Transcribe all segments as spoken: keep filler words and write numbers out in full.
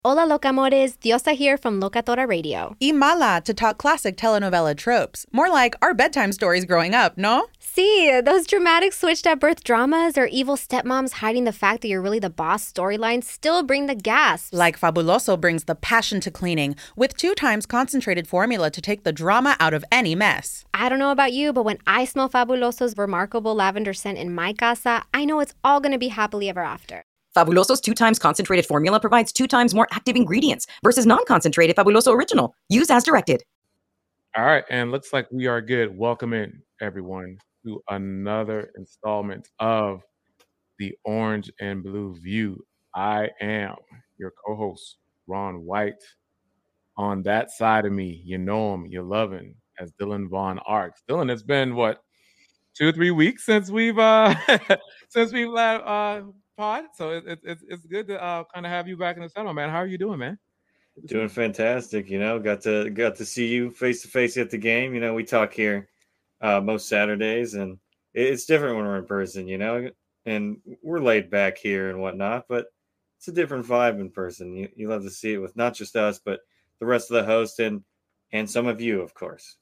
Hola, locamores. Diosa here from Locatora Radio. Y Mala to talk classic telenovela tropes. More like our bedtime stories growing up, no? See, those dramatic switched at birth dramas or evil stepmoms hiding the fact that you're really the boss storylines still bring the gasps. Like Fabuloso brings the passion to cleaning, with two times concentrated formula to take the drama out of any mess. I don't know about you, but when I smell Fabuloso's remarkable lavender scent in my casa, I know it's all going to be happily ever after. Fabuloso's two times concentrated formula provides two times more active ingredients versus non-concentrated Fabuloso Original. Use as directed. All right, and looks like we are good. Welcome in, everyone, to another installment of the Orange and Blue View. I am your co-host, Ron White. On that side of me, you know him, you love him, as Dylan Von Arks. Dylan, it's been, what, two or three weeks since we've uh since we've uh pod, so it, it, it's it's good to uh kind of have you back in the saddle, man. How are you doing, man? Doing fantastic. You know, got to got to see you face to face at the game. You know, we talk here uh, most Saturdays, and it's different when we're in person. You know, and we're laid back here and whatnot, but it's a different vibe in person. You you love to see it with not just us, but the rest of the host and and some of you, of course.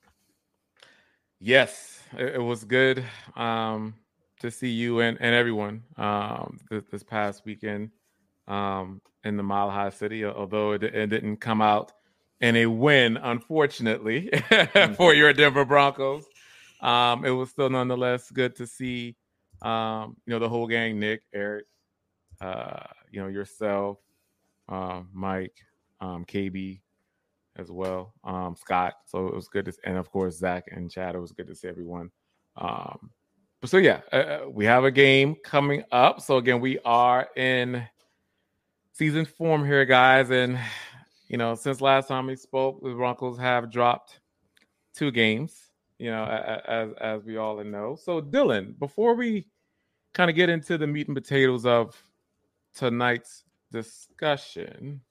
Yes, it, it was good um, to see you and, and everyone um, this, this past weekend um, in the Mile High City, although it, it didn't come out in a win, unfortunately, for your Denver Broncos. Um, it was still nonetheless good to see, um, you know, the whole gang, Nick, Eric, uh, you know, yourself, uh, Mike, um, K B, as well, um, Scott. So it was good to, and of course Zach and Chad. It was good to see everyone. Um, but so yeah, uh, we have a game coming up. So again, we are in season form here, guys. And you know, since last time we spoke, the Broncos have dropped two games. You know, as as we all know. So Dylan, before we kind of get into the meat and potatoes of tonight's discussion,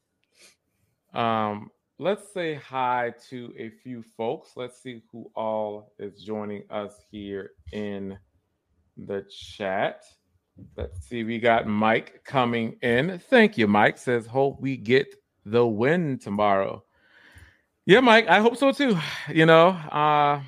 um. let's say hi to a few folks. Let's see who all is joining us here in the chat. Let's see. We got Mike coming in. Thank you, Mike. Says, hope we get the win tomorrow. Yeah, Mike, I hope so too. You know, uh,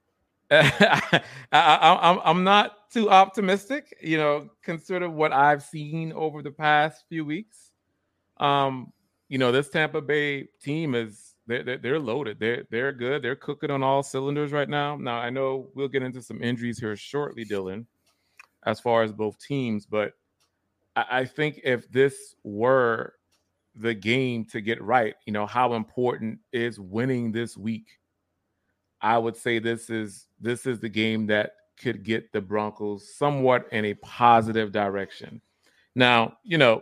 I, I, I'm, I'm not too optimistic, you know, consider what I've seen over the past few weeks. Um, You know, this Tampa Bay team is they're, they're loaded. They're they're good. They're cooking on all cylinders right now. Now I know we'll get into some injuries here shortly, Dylan, as far as both teams. But I, I think if this were the game to get right, you know, how important is winning this week? I would say this is this is the game that could get the Broncos somewhat in a positive direction. Now, you know,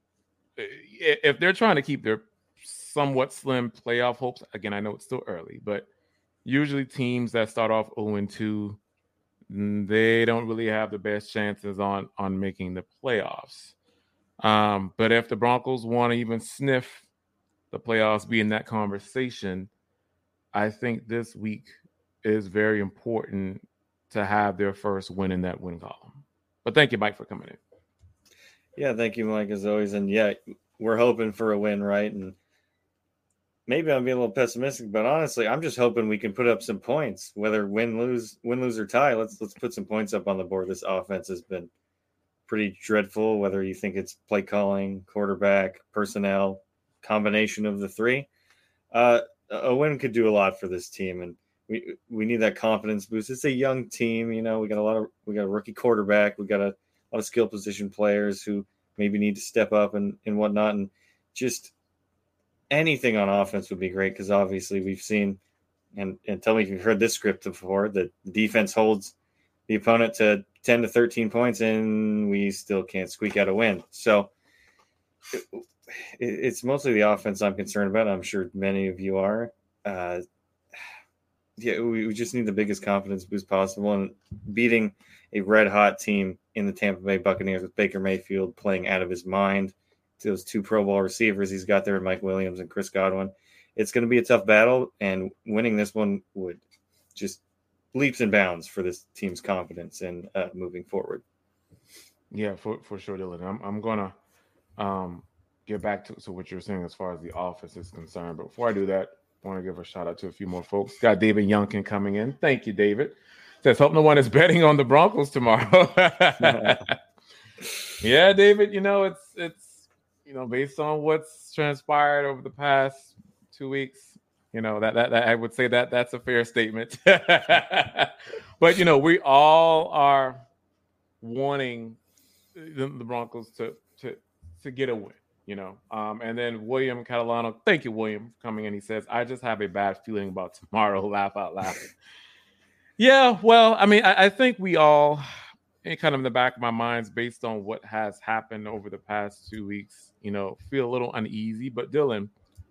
if they're trying to keep their somewhat slim playoff hopes, again, I know it's still early, but usually teams that start off oh and two, they don't really have the best chances on, on making the playoffs. Um, but if the Broncos want to even sniff the playoffs, be in that conversation, I think this week is very important to have their first win in that win column. But thank you, Mike, for coming in. Yeah, thank you, Mike, as always. And yeah, we're hoping for a win, right? And maybe I'm being a little pessimistic, but honestly, I'm just hoping we can put up some points, whether win, lose, win, lose, or tie. Let's let's put some points up on the board. This offense has been pretty dreadful, whether you think it's play calling, quarterback, personnel, combination of the three. Uh, a win could do a lot for this team, and we we need that confidence boost. It's a young team, you know. We got a lot of we got a rookie quarterback. We got a a lot of skill position players who maybe need to step up and, and whatnot. And just anything on offense would be great because obviously we've seen, and, and tell me if you've heard this script before, that the defense holds the opponent to ten to thirteen points and we still can't squeak out a win. So it, it's mostly the offense I'm concerned about. I'm sure many of you are. Uh, yeah, we, we just need the biggest confidence boost possible, and beating a red hot team in the Tampa Bay Buccaneers with Baker Mayfield playing out of his mind, those two Pro Bowl receivers he's got there, Mike Williams and Chris Godwin. It's going to be a tough battle, and winning this one would just leaps and bounds for this team's confidence and uh, moving forward. Yeah, for, for sure, Dylan. I'm I'm gonna um, get back to, to what you're saying as far as the offense is concerned. But before I do that, I want to give a shout out to a few more folks. Got David Youngkin coming in. Thank you, David. Says, hope no one is betting on the Broncos tomorrow. Yeah, David, you know, it's, it's, you know, based on what's transpired over the past two weeks, you know, that, that, that I would say that that's a fair statement. But, you know, we all are wanting the, the Broncos to, to, to get a win, you know. Um, and then William Catalano, thank you, William, for coming in. He says, I just have a bad feeling about tomorrow. Laugh out loud. Yeah, well, I mean, I, I think we all, kind of in the back of my minds, based on what has happened over the past two weeks, you know, feel a little uneasy. But Dylan,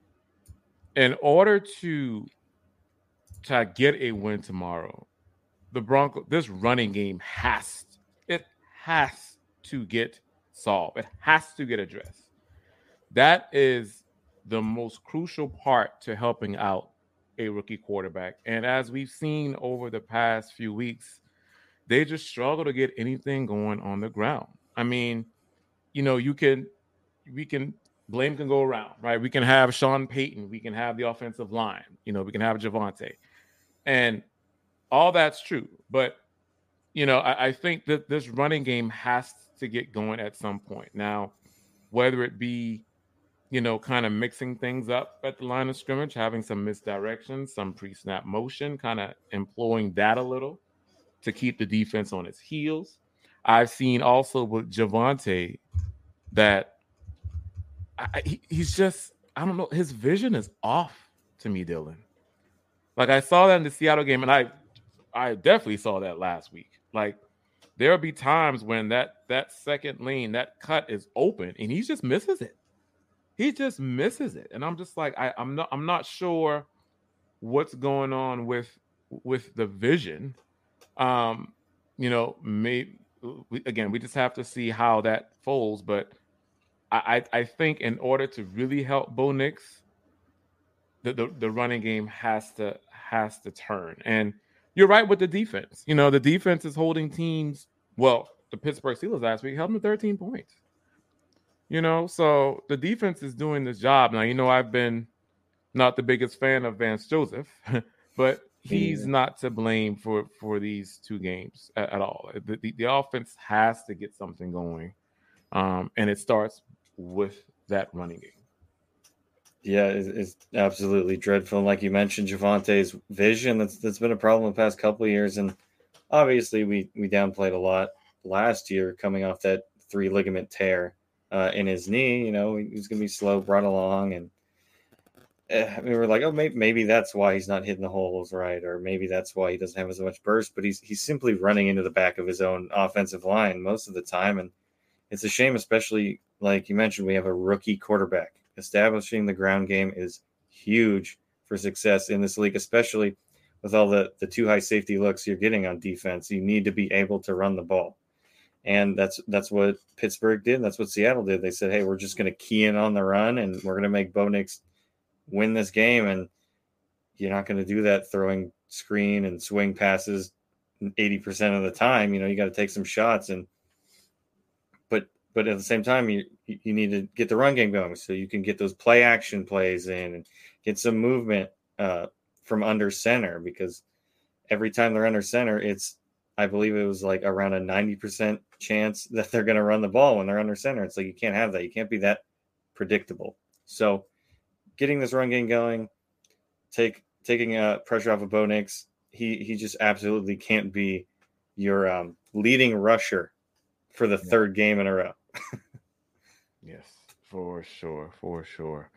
in order to, to get a win tomorrow, the Broncos, this running game has, it has to get solved. It has to get addressed. That is the most crucial part to helping out a rookie quarterback. And as we've seen over the past few weeks, they just struggle to get anything going on the ground. I mean, you know, you can, we can, blame can go around, right? We can have Sean Payton. We can have the offensive line. You know, we can have Javonte. And all that's true. But, you know, I, I think that this running game has to get going at some point. Now, whether it be, you know, kind of mixing things up at the line of scrimmage, having some misdirection, some pre-snap motion, kind of employing that a little to keep the defense on its heels. I've seen also with Javonte that I, he, he's just, I don't know, his vision is off to me, Dylan. Like, I saw that in the Seattle game, and I I definitely saw that last week. Like, there'll be times when that that second lane, that cut is open, and he just misses it. He just misses it. And I'm just like, I, I'm not I'm not sure what's going on with with the vision. Um, you know, maybe again, we just have to see how that folds. But I, I, I think in order to really help Bo Nix, the, the the running game has to has to turn. And you're right with the defense. You know, the defense is holding teams. Well, the Pittsburgh Steelers last week held them to thirteen points. You know, so the defense is doing this job. Now, you know, I've been not the biggest fan of Vance Joseph, but he's yeah. not to blame for, for these two games at, at all. The, the, the offense has to get something going, um, and it starts with that running game. Yeah, it's, it's absolutely dreadful. And like you mentioned, Javonte's vision, that's that's been a problem the past couple of years. And obviously we, we downplayed a lot last year coming off that three ligament tear uh, in his knee. You know, he was going to be slow, brought along. And uh, we were like, oh, maybe, maybe that's why he's not hitting the holes right. Or maybe that's why he doesn't have as much burst. But he's he's simply running into the back of his own offensive line most of the time. And it's a shame, especially like you mentioned, we have a rookie quarterback. Establishing the ground game is huge for success in this league, especially with all the, the two high safety looks you're getting on defense. You need to be able to run the ball. And that's that's what Pittsburgh did. That's what Seattle did. They said, hey, we're just going to key in on the run, and we're going to make Bo Nix win this game. And you're not going to do that throwing screen and swing passes eighty percent of the time. You know, you got to take some shots. And but but at the same time, you you need to get the run game going so you can get those play action plays in and get some movement uh, from under center, because every time they're under center, it's, I believe it was like around a ninety percent chance that they're going to run the ball when they're under center. It's like, you can't have that. You can't be that predictable. So getting this run game going, take, taking uh, pressure off of Bo Nix, he, he just absolutely can't be your um, leading rusher for the yeah. third game in a row. Yes, for sure, for sure.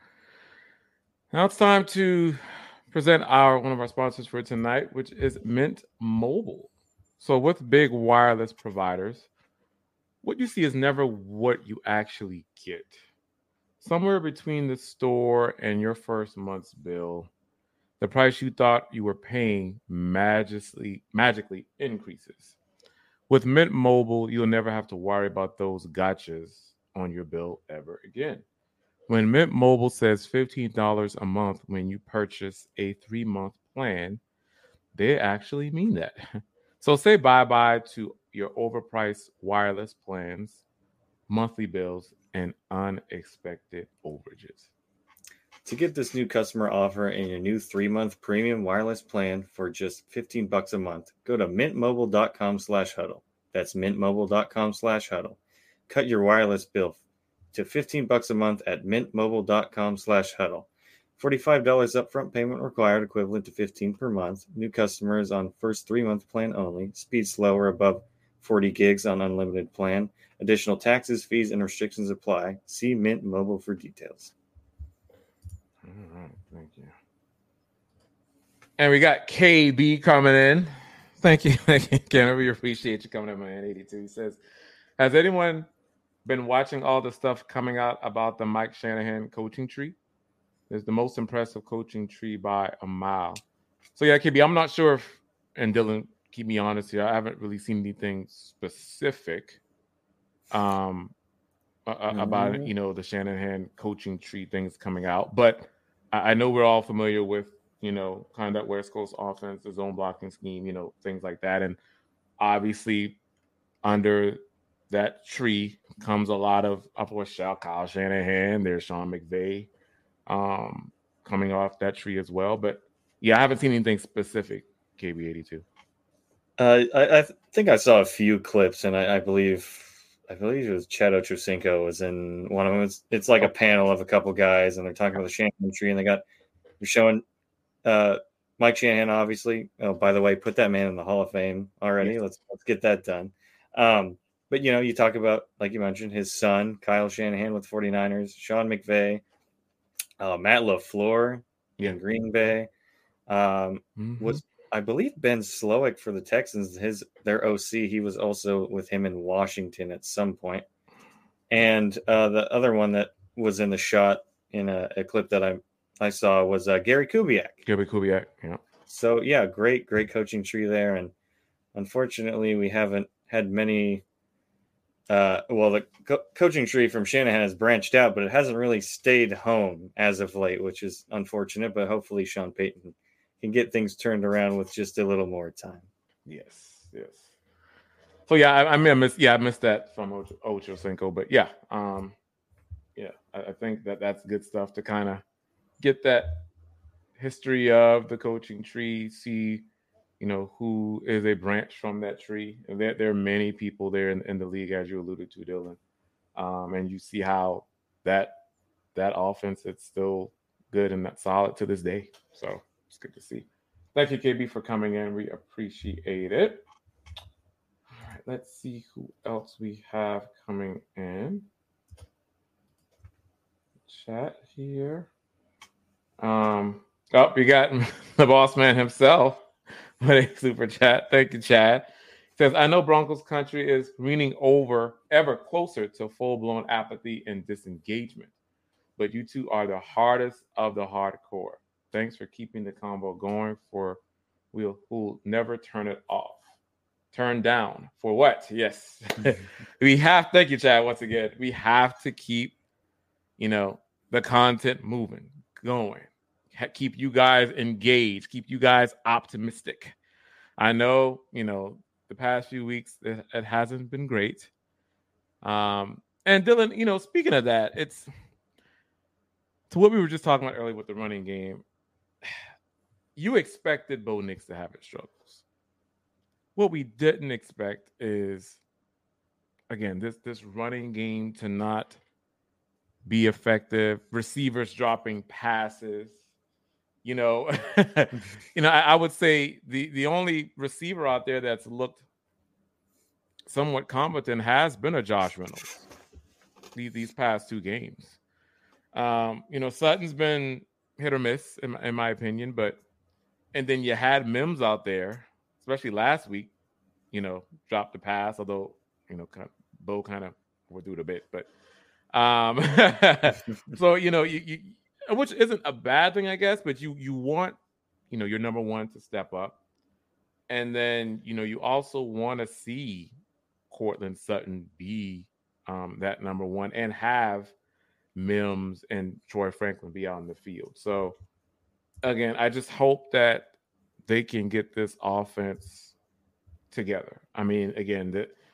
Now it's time to present our one of our sponsors for tonight, which is Mint Mobile. So with big wireless providers, what you see is never what you actually get. Somewhere between the store and your first month's bill, the price you thought you were paying magically magically increases. With Mint Mobile, you'll never have to worry about those gotchas on your bill ever again. When Mint Mobile says fifteen dollars a month when you purchase a three-month plan, they actually mean that. So say bye-bye to your overpriced wireless plans, monthly bills, and unexpected overages. To get this new customer offer and your new three-month premium wireless plan for just fifteen bucks a month, go to mintmobile.com slash huddle. That's mintmobile.com slash huddle. Cut your wireless bill to fifteen bucks a month at mintmobile.com slash huddle. forty-five dollars upfront payment required, equivalent to fifteen per month. New customers on first three-month plan only. Speed slower above forty gigs on unlimited plan. Additional taxes, fees, and restrictions apply. See Mint Mobile for details. All right, thank you. And we got K B coming in. Thank you, thank you, Ken. We appreciate you coming in, man. eighty-two. He says, has anyone been watching all the stuff coming out about the Mike Shanahan coaching tree? It's the most impressive coaching tree by a mile. So yeah, K B, I'm not sure if, and Dylan, keep me honest here, I haven't really seen anything specific um, mm-hmm. about, you know, the Shanahan coaching tree things coming out. But I, I know we're all familiar with, you know, kind of that West Coast offense, the zone blocking scheme, you know, things like that. And obviously under that tree comes a lot of, of course, Kyle Shanahan, there's Sean McVay um, coming off that tree as well. But yeah, I haven't seen anything specific, K B eighty-two. Uh, I, I think I saw a few clips, and I, I believe I believe it was Chad Ochocinco was in one of them. It's, it's like a panel of a couple guys, and they're talking about the Shanahan tree, and they got they're showing uh, Mike Shanahan, obviously. Oh, by the way, put that man in the Hall of Fame already. Let's let's get that done. Um, but you know, you talk about, like you mentioned, his son Kyle Shanahan with forty-niners, Sean McVay, uh, Matt LaFleur yeah. in Green Bay. Um, mm-hmm. Was I believe Ben Slowick for the Texans, his their O C, he was also with him in Washington at some point. And uh, the other one that was in the shot in a, a clip that I I saw was uh, Gary Kubiak. Gary Kubiak, yeah. So yeah, great, great coaching tree there. And unfortunately, we haven't had many. Uh, well, the co- coaching tree from Shanahan has branched out, but it hasn't really stayed home as of late, which is unfortunate. But hopefully, Sean Payton can get things turned around with just a little more time. Yes, yes. So yeah, I, I mean, I missed, yeah, I missed that from Ocho, Ochocinco, but yeah, um, yeah, I, I think that that's good stuff to kind of get that history of the coaching tree, see, you know, who is a branch from that tree. And there, there are many people there in, in the league, as you alluded to, Dylan, um, and you see how that that offense is still good and that solid to this day. So. It's good to see. Thank you, K B, for coming in. We appreciate it. All right, let's see who else we have coming in. Chat here. Um, oh, we got the boss man himself with a super chat. Thank you, Chad. He says, I know Broncos country is leaning over ever closer to full-blown apathy and disengagement, but you two are the hardest of the hardcore. Thanks for keeping the combo going for we'll who'll never turn it off. Turn down for what? Yes. we have, thank you, Chad, once again. We have to keep, you know, the content moving, going. Ha- keep you guys engaged, keep you guys optimistic. I know, you know, the past few weeks it, it hasn't been great. Um, and Dylan, you know, speaking of that, it's to what we were just talking about earlier with the running game. You expected Bo Nix to have his struggles. What we didn't expect is, again, this this running game to not be effective. Receivers dropping passes. You know, you know. I, I would say the the only receiver out there that's looked somewhat competent has been a Josh Reynolds. These these past two games. Um, you know, Sutton's been hit or miss in, in my opinion, but and then you had Mims out there, especially last week, you know, dropped the pass, although, you know, kind of, Bo kind of overthrew it a bit, but um, so, you know, you, you, which isn't a bad thing, I guess, but you, you want, you know, your number one to step up. And then, you know, you also want to see Courtland Sutton be um, that number one and have Mims and Troy Franklin be out in the field. So again, I just hope that they can get this offense together. I mean, again, the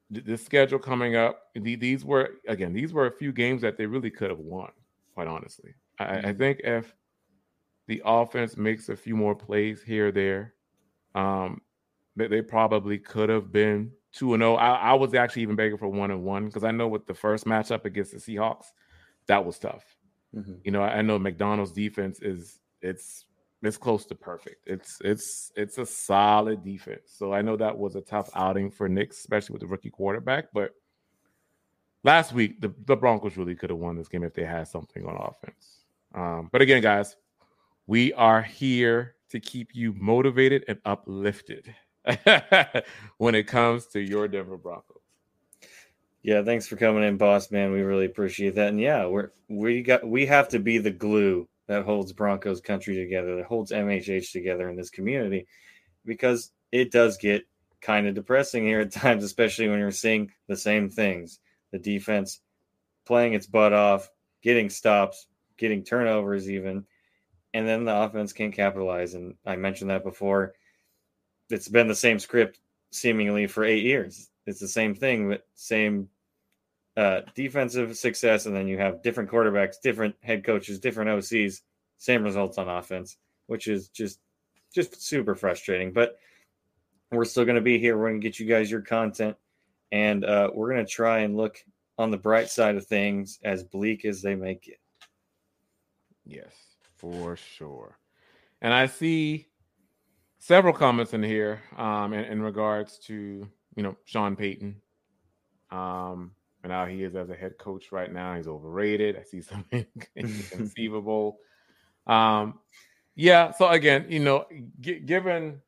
the, the schedule coming up, the, these were, again, these were a few games that they really could have won, quite honestly. I, mm-hmm. I think if the offense makes a few more plays here or there, um, they, they probably could have been two and oh. I, I was actually even begging for one and one because I know with the first matchup against the Seahawks, that was tough. Mm-hmm. You know, I know McDonald's defense is it's it's close to perfect. It's it's it's a solid defense. So I know that was a tough outing for Nick, especially with the rookie quarterback. But last week, the, the Broncos really could have won this game if they had something on offense. Um, but again, guys, we are here to keep you motivated and uplifted when it comes to your Denver Broncos. Yeah, thanks for coming in, boss man. We really appreciate that. And yeah, we're we got we have to be the glue that holds Broncos country together, that holds M H H together in this community, because it does get kind of depressing here at times, especially when you're seeing the same things. The defense playing its butt off, getting stops, getting turnovers even, and then the offense can't capitalize. And I mentioned that before. It's been the same script seemingly for eight years. It's the same thing, but same uh, defensive success, and then you have different quarterbacks, different head coaches, different O Cs, same results on offense, which is just just super frustrating. But we're still going to be here. We're going to get you guys your content, and uh, we're going to try and look on the bright side of things, as bleak as they make it. Yes, for sure. And I see several comments in here um, in, in regards to, you know, Sean Payton, um, and how he is as a head coach right now. He's overrated. I see something inconceivable. Um, yeah. So again, you know, g- given,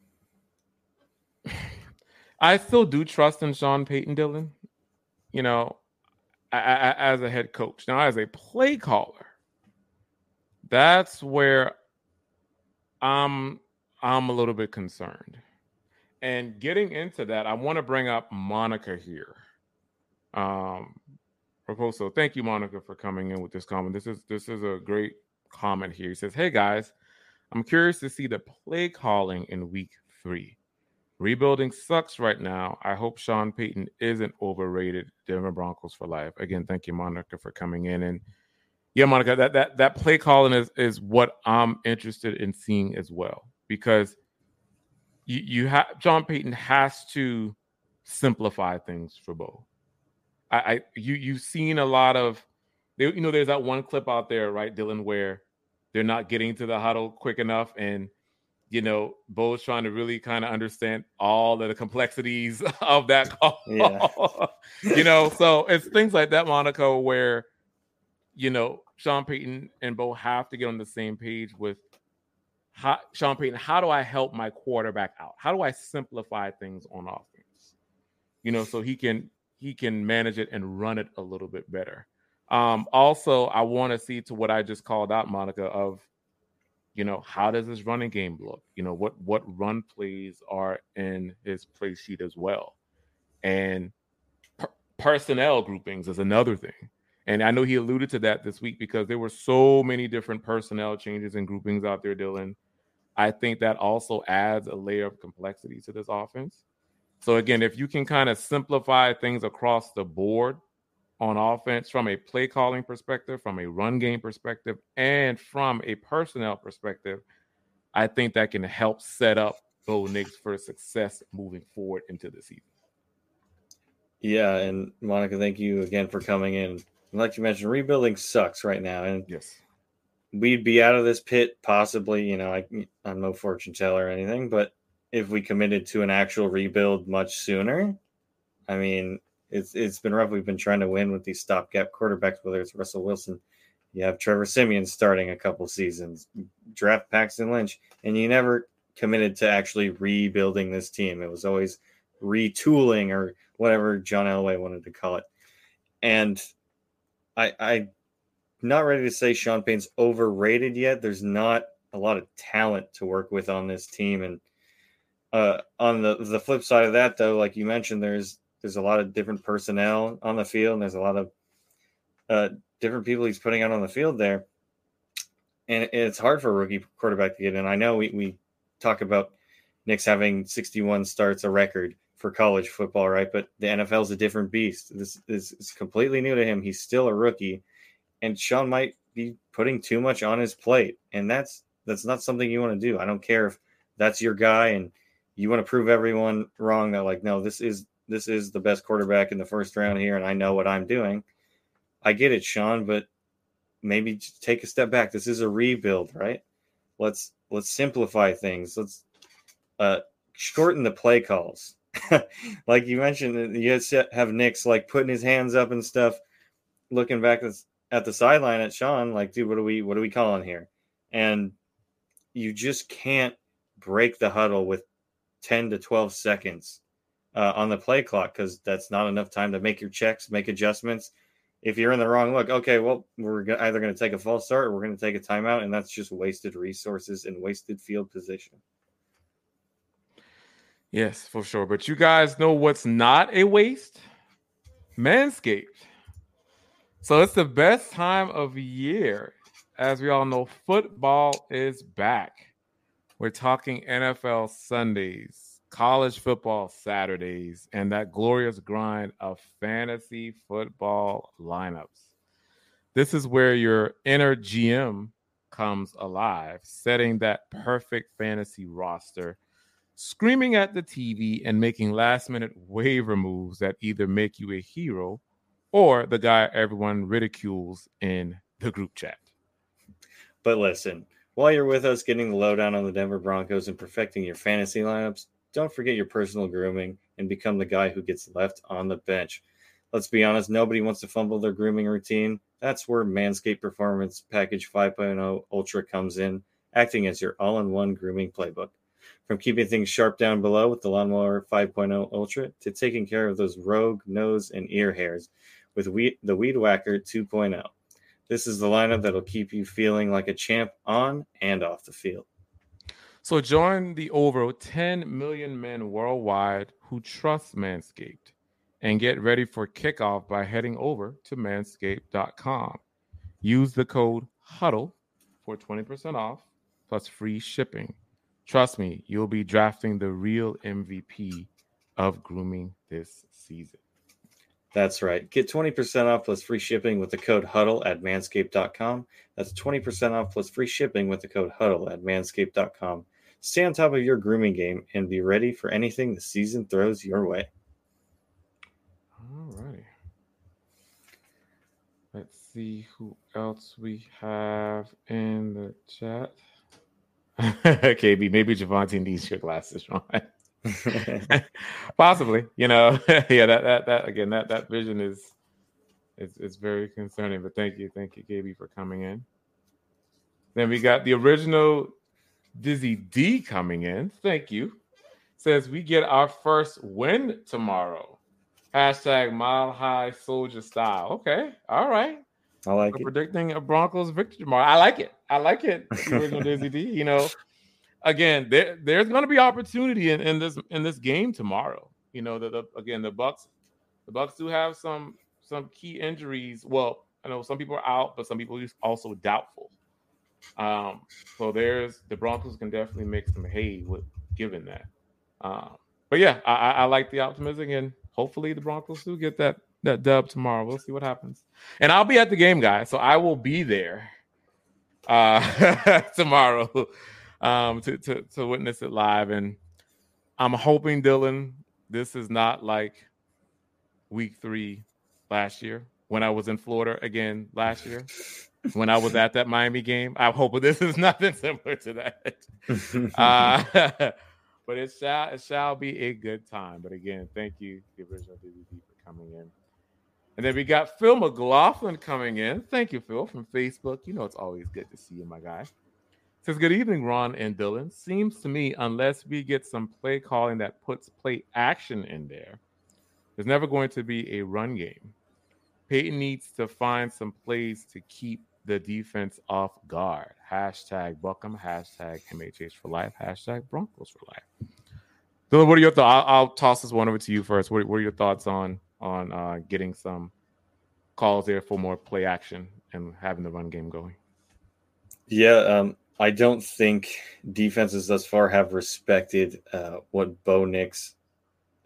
I still do trust in Sean Payton, Dylan, you know, I, I, as a head coach. Now, as a play caller, that's where I'm, I'm a little bit concerned. And getting into that, I want to bring up Monica here. Um, Raposo, thank you, Monica, for coming in with this comment. This is this is a great comment here. He says, "Hey guys, I'm curious to see the play calling in week three. Rebuilding sucks right now. I hope Sean Payton isn't overrated. Denver Broncos for life." Again, thank you, Monica, for coming in. And yeah, Monica, that that that play calling is is what I'm interested in seeing as well, because You, you have Sean Payton has to simplify things for Bo. I, I you you've seen a lot of, you know, there's that one clip out there, right, Dylan, where they're not getting to the huddle quick enough, and you know, Bo's trying to really kind of understand all of the complexities of that call. Yeah. You know, so it's things like that, Monica, where you know Sean Payton and Bo have to get on the same page with. How, Sean Payton, how do I help my quarterback out? How do I simplify things on offense? You know, so he can he can manage it and run it a little bit better. Um, also, I want to see to what I just called out, Monica, of, you know, how does his running game look? You know, what what run plays are in his play sheet as well. And per- personnel groupings is another thing. And I know he alluded to that this week because there were so many different personnel changes and groupings out there, Dylan. I think that also adds a layer of complexity to this offense. So again, if you can kind of simplify things across the board on offense from a play calling perspective, from a run game perspective, and from a personnel perspective, I think that can help set up Bo Nix for success moving forward into the season. Yeah, and Monica, thank you again for coming in. Like you mentioned, rebuilding sucks right now, and yes, we'd be out of this pit possibly. You know, I, I'm no fortune teller or anything, but if we committed to an actual rebuild much sooner, I mean, it's it's been rough. We've been trying to win with these stopgap quarterbacks, whether it's Russell Wilson, you have Trevor Siemian starting a couple seasons, draft Paxton Lynch, and you never committed to actually rebuilding this team. It was always retooling or whatever John Elway wanted to call it, and I, I'm not ready to say Sean Payton's overrated yet. There's not a lot of talent to work with on this team. And uh, on the, the flip side of that, though, like you mentioned, there's there's a lot of different personnel on the field, and there's a lot of uh, different people he's putting out on the field there. And it's hard for a rookie quarterback to get in. I know we, we talk about Nick's having sixty-one starts, a record, for college football, right? But the N F L is a different beast. This, this is completely new to him. He's still a rookie, and Sean might be putting too much on his plate, and that's that's not something you want to do. I don't care if that's your guy and you want to prove everyone wrong. That like, no, this is this is the best quarterback in the first round here, and I know what I'm doing. I get it, Sean, but maybe just take a step back. This is a rebuild, right? Let's let's simplify things. Let's uh, shorten the play calls. Like you mentioned, you have Nix like putting his hands up and stuff, looking back at the sideline at Sean, like, dude, what are we what are we calling here? And you just can't break the huddle with ten to twelve seconds uh, on the play clock, because that's not enough time to make your checks, make adjustments. If you're in the wrong look, okay, well, we're either going to take a false start or we're going to take a timeout, and that's just wasted resources and wasted field position. Yes, for sure. But you guys know what's not a waste? Manscaped. So it's the best time of year. As we all know, football is back. We're talking N F L Sundays, college football Saturdays, and that glorious grind of fantasy football lineups. This is where your inner G M comes alive, setting that perfect fantasy roster, screaming at the T V and making last-minute waiver moves that either make you a hero or the guy everyone ridicules in the group chat. But listen, while you're with us getting the lowdown on the Denver Broncos and perfecting your fantasy lineups, don't forget your personal grooming and become the guy who gets left on the bench. Let's be honest, nobody wants to fumble their grooming routine. That's where Manscaped Performance Package five point oh Ultra comes in, acting as your all-in-one grooming playbook. From keeping things sharp down below with the Lawnmower five point oh Ultra to taking care of those rogue nose and ear hairs with weed, the Weed Whacker two point oh. This is the lineup that'll keep you feeling like a champ on and off the field. So join the over ten million men worldwide who trust Manscaped and get ready for kickoff by heading over to manscaped dot com. Use the code HUDDLE for twenty percent off plus free shipping. Trust me, you'll be drafting the real M V P of grooming this season. That's right. Get twenty percent off plus free shipping with the code HUDDLE at manscaped dot com. That's twenty percent off plus free shipping with the code HUDDLE at manscaped dot com. Stay on top of your grooming game and be ready for anything the season throws your way. All right. Let's see who else we have in the chat. K B, maybe Javonte needs your glasses, Ron. Possibly, you know. yeah, that that that again, that that vision is is is very concerning. But thank you, thank you, K B, for coming in. Then we got the original Dizzy D coming in. Thank you. Says we get our first win tomorrow. Hashtag Mile High Soldier Style. Okay, all right. I like We're it. predicting a Broncos victory tomorrow. I like it. I like it. The original Dizzy D. You know. Again, there, there's going to be opportunity in, in this in this game tomorrow. You know, the, the again the Bucks, the Bucks do have some some key injuries. Well, I know some people are out, but some people are also doubtful. Um, so there's the Broncos can definitely make some hay with given that. Um, but yeah, I, I, I like the optimism, and hopefully the Broncos do get that that dub tomorrow. We'll see what happens, and I'll be at the game, guys. So I will be there uh, tomorrow. Um, to, to to witness it live, and I'm hoping, Dylan, this is not like week three last year when I was in Florida again last year when I was at that Miami game. I hope this is nothing similar to that. uh, but it shall it shall be a good time. But again, thank you, the original D V D, for coming in. And then we got Phil McLaughlin coming in. Thank you, Phil, from Facebook. You know it's always good to see you, my guy. Says, good evening, Ron and Dylan. Seems to me, unless we get some play calling that puts play action in there, there's never going to be a run game. Peyton needs to find some plays to keep the defense off guard. Hashtag Buckham, hashtag M H H for life, hashtag Broncos for life. Dylan, what are your thoughts? I'll, I'll toss this one over to you first. What, what are your thoughts on, on uh, getting some calls there for more play action and having the run game going? Yeah, um, I don't think defenses thus far have respected uh, what Bo Nix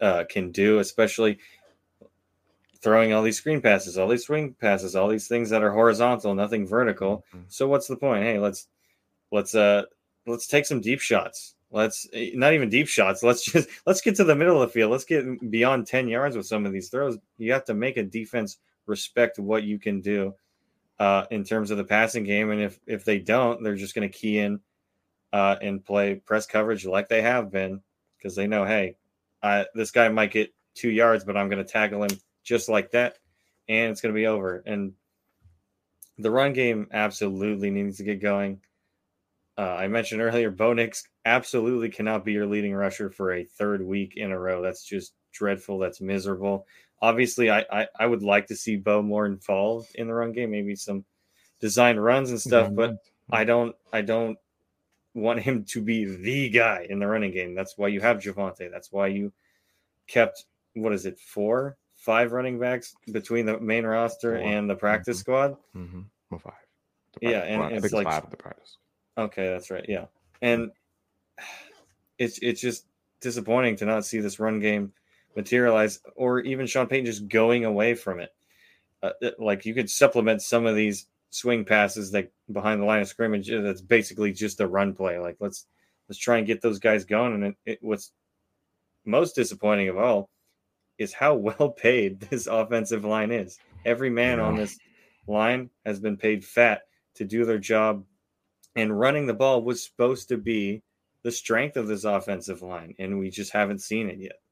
uh, can do, especially throwing all these screen passes, all these swing passes, all these things that are horizontal, nothing vertical. Mm-hmm. So what's the point? Hey, let's let's uh let's take some deep shots. Let's not even deep shots. Let's just let's get to the middle of the field. Let's get beyond ten yards with some of these throws. You have to make a defense respect what you can do uh, in terms of the passing game. And if if they don't, they're just going to key in uh, and play press coverage like they have been, because they know, hey, I, this guy might get two yards, but I'm going to tackle him just like that, and it's going to be over. And the run game absolutely needs to get going. Uh, I mentioned earlier, Bo Nix absolutely cannot be your leading rusher for a third week in a row. That's just dreadful. That's miserable. Obviously, I, I, I would like to see Bo more involved in the run game, maybe some design runs and stuff, yeah, but I don't I don't want him to be the guy in the running game. That's why you have Javonte. That's why you kept, what is it, four, five running backs between the main roster four. and the practice mm-hmm. squad? Mm-hmm. Well, five. Yeah, and well, it's, it's like five of the practice. Okay, that's right. Yeah. And it's it's just disappointing to not see this run game materialize, or even Sean Payton just going away from it. Uh, like, you could supplement some of these swing passes that behind the line of scrimmage. That's basically just a run play. Like, let's let's try and get those guys going. And it, it, what's most disappointing of all is how well paid this offensive line is. Every man yeah. on this line has been paid fat to do their job. And running the ball was supposed to be the strength of this offensive line, and we just haven't seen it yet.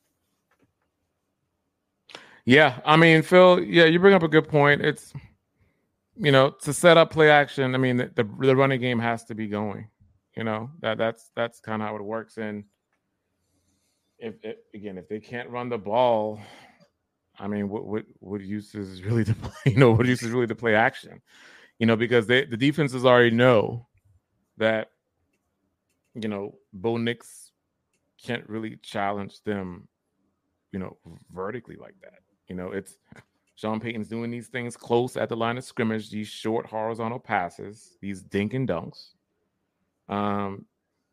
Yeah, I mean, Phil, yeah, you bring up a good point. It's, you know, to set up play action, I mean, the, the, the running game has to be going. You know, that that's that's kind of how it works. And if, if again, if they can't run the ball, I mean, what what what use is really to play? You know, what use is really to play action? You know, because they, the defenses already know that, you know, Bo Nix can't really challenge them, you know, vertically like that. You know, it's Sean Payton's doing these things close at the line of scrimmage, these short horizontal passes, these dink and dunks, um,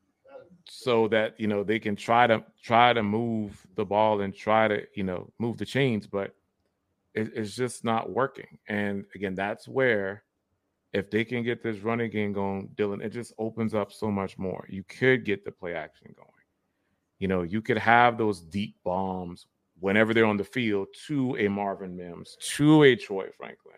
so that, you know, they can try to try to move the ball and try to, you know, move the chains, but it, it's just not working. And again, that's where, if they can get this running game going, Dylan, it just opens up so much more. You could get the play action going. You know, you could have those deep bombs whenever they're on the field to a Marvin Mims, to a Troy Franklin.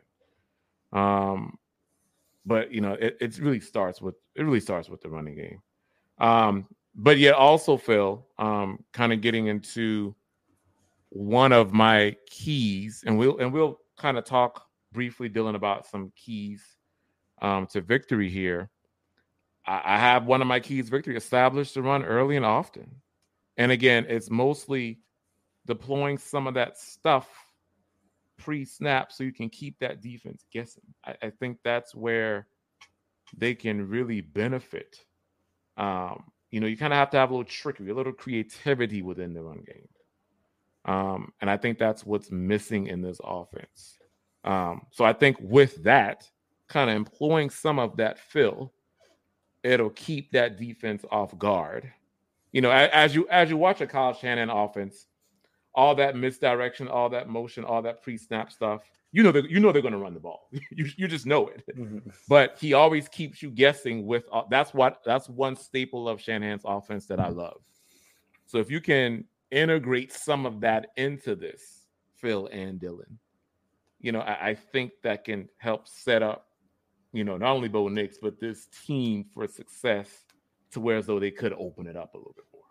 Um, but you know, it, it really starts with it really starts with the running game. Um, but yet also, Phil, um, kind of getting into one of my keys, and we'll and we'll kind of talk briefly, Dylan, about some keys Um, to victory here. I, I have one of my keys victory: establish the run early and often. And again, it's mostly deploying some of that stuff pre-snap so you can keep that defense guessing. I, I think that's where they can really benefit. Um, you know, you kind of have to have a little trickery, a little creativity within the run game. Um, and I think that's what's missing in this offense. Um, so I think with that, kind of employing some of that fill, it'll keep that defense off guard. You know, as you as you watch a Kyle Shanahan offense, all that misdirection, all that motion, all that pre-snap stuff, you know, you know they're going to run the ball. you you just know it. Mm-hmm. But he always keeps you guessing with. Uh, that's what that's one staple of Shanahan's offense that I love. So if you can integrate some of that into this, Phil and Dylan, you know, I, I think that can help set up, you know, not only Bo Nix, but this team for success, to where as though they could open it up a little bit more.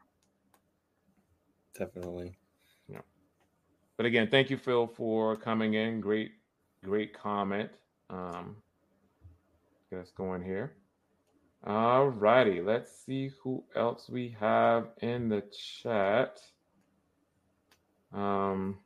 Definitely. Yeah. But again, thank you, Phil, for coming in. Great, great comment. Um, get us going here. All righty. Let's see who else we have in the chat. Um,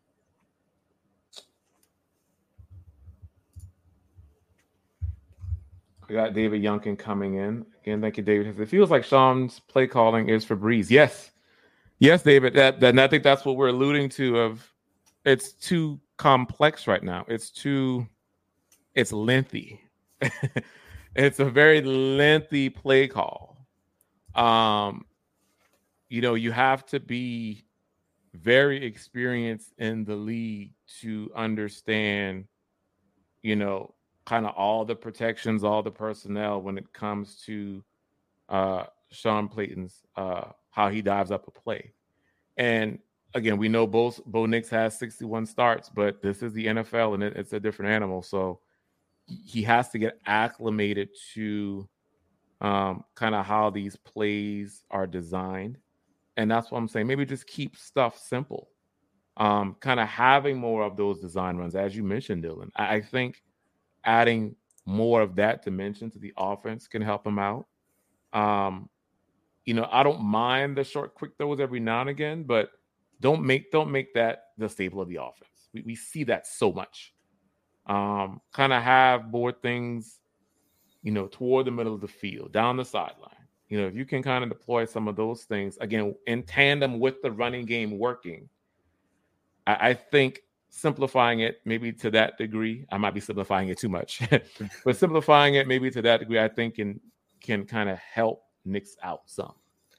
We got David Youngkin coming in. Again, thank you, David. It feels like Sean's play calling is for Breeze. Yes. Yes, David. That, that, and I think that's what we're alluding to, of it's too complex right now. It's too, it's lengthy. It's a very lengthy play call. Um, you know, you have to be very experienced in the league to understand, you know, kind of all the protections, all the personnel when it comes to uh, Sean Payton's, uh, how he dives up a play. And again, we know both Bo Nix has sixty-one starts, but this is the N F L and it, it's a different animal. So he has to get acclimated to um, kind of how these plays are designed. And that's what I'm saying. Maybe just keep stuff simple. Um, kind of having more of those design runs, as you mentioned, Dylan. I, I think adding more of that dimension to the offense can help him out. Um, you know, I don't mind the short, quick throws every now and again, but don't make don't make that the staple of the offense. We we see that so much. Um, kind of have more things, you know, toward the middle of the field, down the sideline. You know, if you can kind of deploy some of those things, again, in tandem with the running game working, I, I think simplifying it maybe to that degree, I might be simplifying it too much, but simplifying it maybe to that degree, I think can can kind of help Nix out some.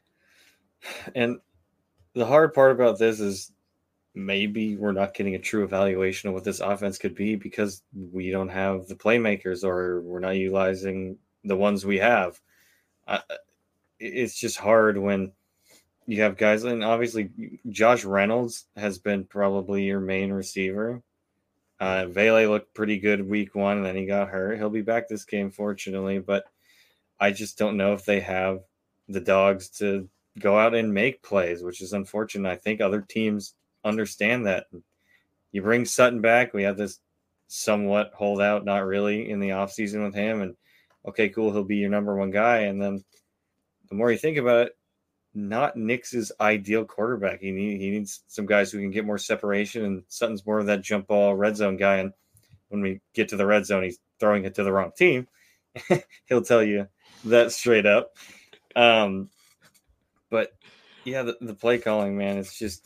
And the hard part about this is maybe we're not getting a true evaluation of what this offense could be because we don't have the playmakers or we're not utilizing the ones we have. Uh, it's just hard when you have guys, and obviously Josh Reynolds has been probably your main receiver. Uh, Vele looked pretty good week one, and then he got hurt. He'll be back this game, fortunately, but I just don't know if they have the dogs to go out and make plays, which is unfortunate. I think other teams understand that. You bring Sutton back. We have this somewhat holdout, not really, in the offseason with him. And, okay, cool, he'll be your number one guy. And then the more you think about it, not Nix's ideal quarterback. He, need, he needs some guys who can get more separation, and Sutton's more of that jump ball red zone guy. And when we get to the red zone, he's throwing it to the wrong team. He'll tell you that straight up. Um, but, yeah, the, the play calling, man, it's just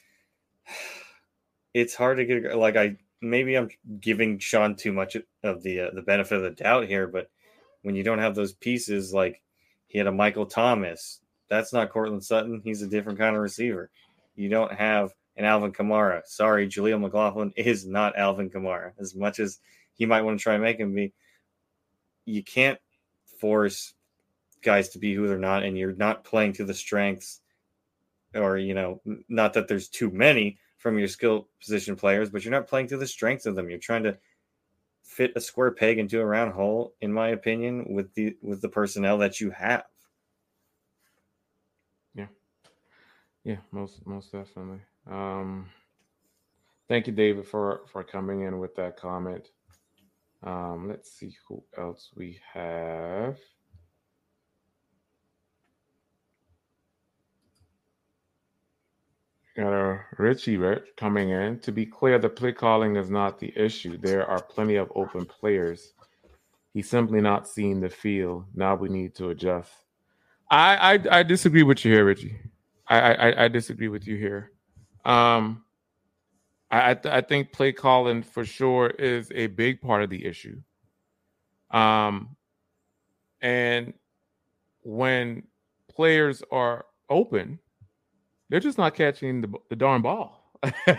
– it's hard to get – like, I maybe I'm giving Sean too much of the uh, the benefit of the doubt here, but when you don't have those pieces, like he had a Michael Thomas – that's not Cortland Sutton. He's a different kind of receiver. You don't have an Alvin Kamara. Sorry, Jaleel McLaughlin is not Alvin Kamara. As much as he might want to try and make him be, you can't force guys to be who they're not, and you're not playing to the strengths, or, you know, not that there's too many from your skill position players, but you're not playing to the strengths of them. You're trying to fit a square peg into a round hole, in my opinion, with the with the personnel that you have. Yeah, most most definitely. Um, thank you, David, for, for coming in with that comment. Um, let's see who else we have. Got a Richie Rich coming in. To be clear, the play calling is not the issue. There are plenty of open players. He's simply not seeing the field. Now we need to adjust. I I, I disagree with you here, Richie. I, I, I disagree with you here. Um, I I, th- I think play calling for sure is a big part of the issue. Um, and when players are open, they're just not catching the, the darn ball.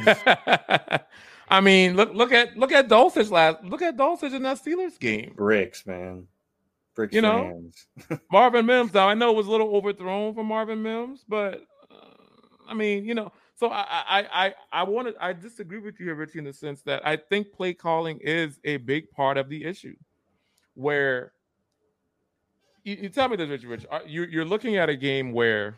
I mean, look look at look at Dulcich last. Look at Dulcich in that Steelers game. Bricks, man. Bricks. You know, Marvin Mims. Now I know it was a little overthrown for Marvin Mims, but. I mean, you know, so I I I I wanted I disagree with you here, Richie, in the sense that I think play calling is a big part of the issue. Where you, you tell me this, Richie, Rich, you're you're looking at a game where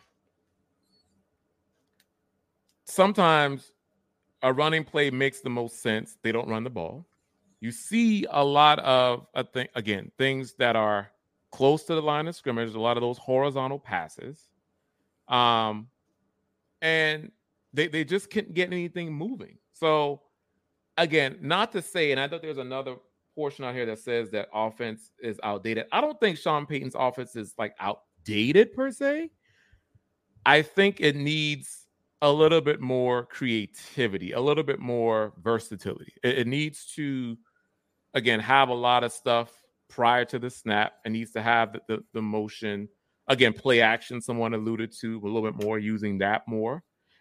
sometimes a running play makes the most sense. They don't run the ball. You see a lot of I think again things that are close to the line of scrimmage. A lot of those horizontal passes. Um. And they, they just couldn't get anything moving. So, again, not to say, and I thought there's another portion out here that says that offense is outdated. I don't think Sean Payton's offense is, like, outdated per se. I think it needs a little bit more creativity, a little bit more versatility. It, it needs to, again, have a lot of stuff prior to the snap. It needs to have the, the, the motion. Again, play action, someone alluded to a little bit more, using that more.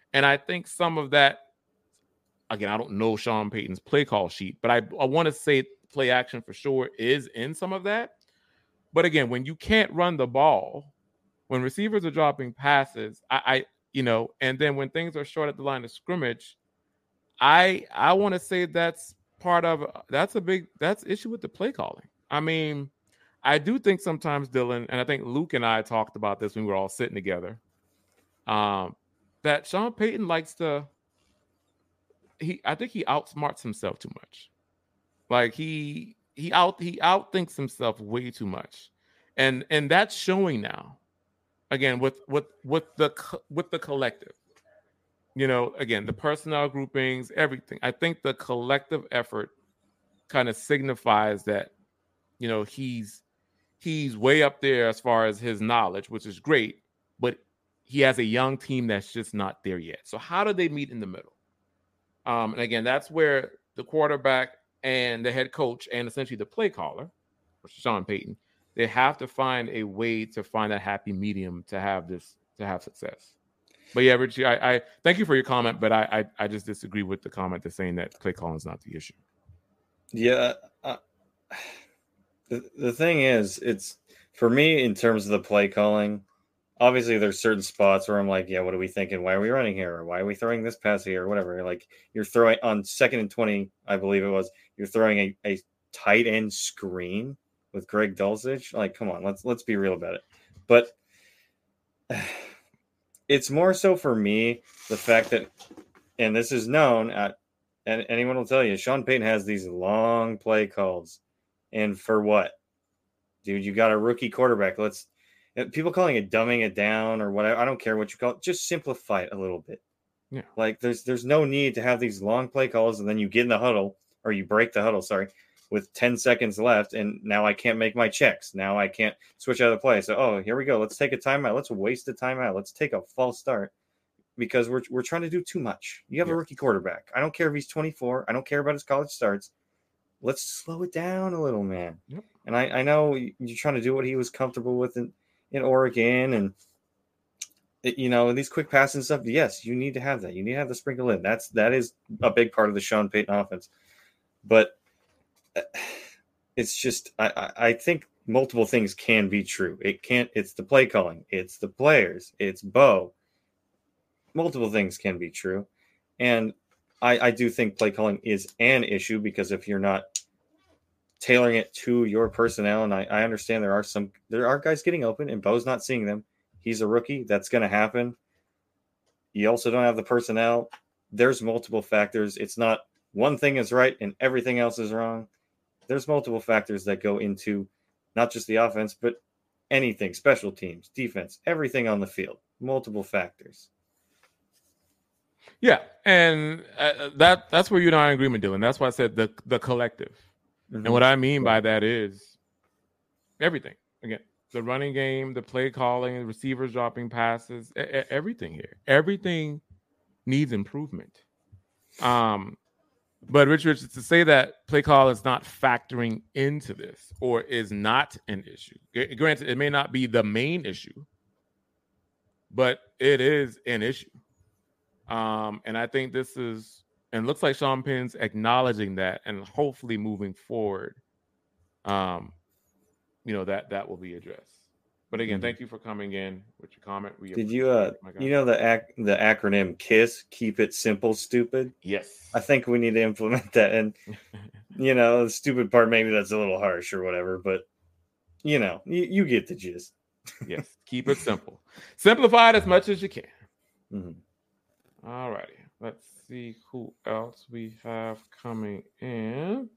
And I think some of that, again, I don't know Sean Payton's play call sheet, but I, I want to say play action for sure is in some of that. But again, when you can't run the ball, when receivers are dropping passes, I, I you know, and then when things are short at the line of scrimmage, I I want to say that's part of that's a big that's issue with the play calling. I mean, I do think sometimes, Dylan, and I think Luke and I talked about this when we were all sitting together, um, that Sean Payton likes to he I think he outsmarts himself too much. Like he he out he outthinks himself way too much. And and that's showing now. Again, with with with the with the collective. You know, again, the personnel groupings, everything. I think the collective effort kind of signifies that, you know, he's he's way up there as far as his knowledge, which is great, but he has a young team that's just not there yet. So how do they meet in the middle? Um, and again, that's where the quarterback and the head coach and essentially the play caller, Sean Payton, they have to find a way to find that happy medium to have this, to have success. But yeah, Richie, I, I thank you for your comment, but I, I I just disagree with the comment that's saying that play calling is not the issue. Yeah, uh, the the thing is, it's for me in terms of the play calling. Obviously, there's certain spots where I'm like, yeah, what are we thinking? Why are we running here? Or why are we throwing this pass here? Or whatever. Like you're throwing on second and twenty, I believe it was. You're throwing a, a tight end screen with Greg Dulcich. Like, come on, let's let's be real about it. But it's more so for me the fact that, and this is known, at, and anyone will tell you, Sean Payton has these long play calls, and for what, dude? You got a rookie quarterback. Let's people calling it dumbing it down or whatever. I don't care what you call it. Just simplify it a little bit. Yeah. Like there's there's no need to have these long play calls, and then you get in the huddle or you break the huddle. Sorry. With ten seconds left, and now I can't make my checks. Now I can't switch out of the play. So, oh, here we go. Let's take a timeout. Let's waste a timeout. Let's take a false start because we're we're trying to do too much. You have yeah. a rookie quarterback. I don't care if he's twenty-four. I don't care about his college starts. Let's slow it down a little, man. Yep. And I, I know you're trying to do what he was comfortable with in, in Oregon, and it, you know these quick passes and stuff. Yes, you need to have that. You need to have the sprinkle in. That's that is a big part of the Sean Payton offense, but. It's just I, I think multiple things can be true. It can't. It's the play calling. It's the players. It's Bo. Multiple things can be true, and I, I do think play calling is an issue because if you're not tailoring it to your personnel, and I, I understand there are some there are guys getting open, and Bo's not seeing them. He's a rookie. That's going to happen. You also don't have the personnel. There's multiple factors. It's not one thing is right and everything else is wrong. There's multiple factors that go into not just the offense, but anything, special teams, defense, everything on the field, multiple factors. Yeah. And uh, that that's where you're not in agreement, Dylan. That's why I said the, the collective. Mm-hmm. And what I mean by that is everything. Again, the running game, the play calling, the receivers dropping passes, everything here. Everything needs improvement. Um, But Richard, to say that play call is not factoring into this or is not an issue. Granted, it may not be the main issue, but it is an issue. Um, and I think this is, and it looks like Sean Payton's acknowledging that, and hopefully moving forward, um, you know, that that will be addressed. But again, mm-hmm. thank you for coming in with your comment. We Did you, uh, you know, the ac- the acronym KISS, keep it simple, stupid? Yes. I think we need to implement that. And, you know, the stupid part, maybe that's a little harsh or whatever, but, you know, you, you get the gist. Yes. Keep it simple. Simplify it as much as you can. Mm-hmm. All righty. Let's see who else we have coming in.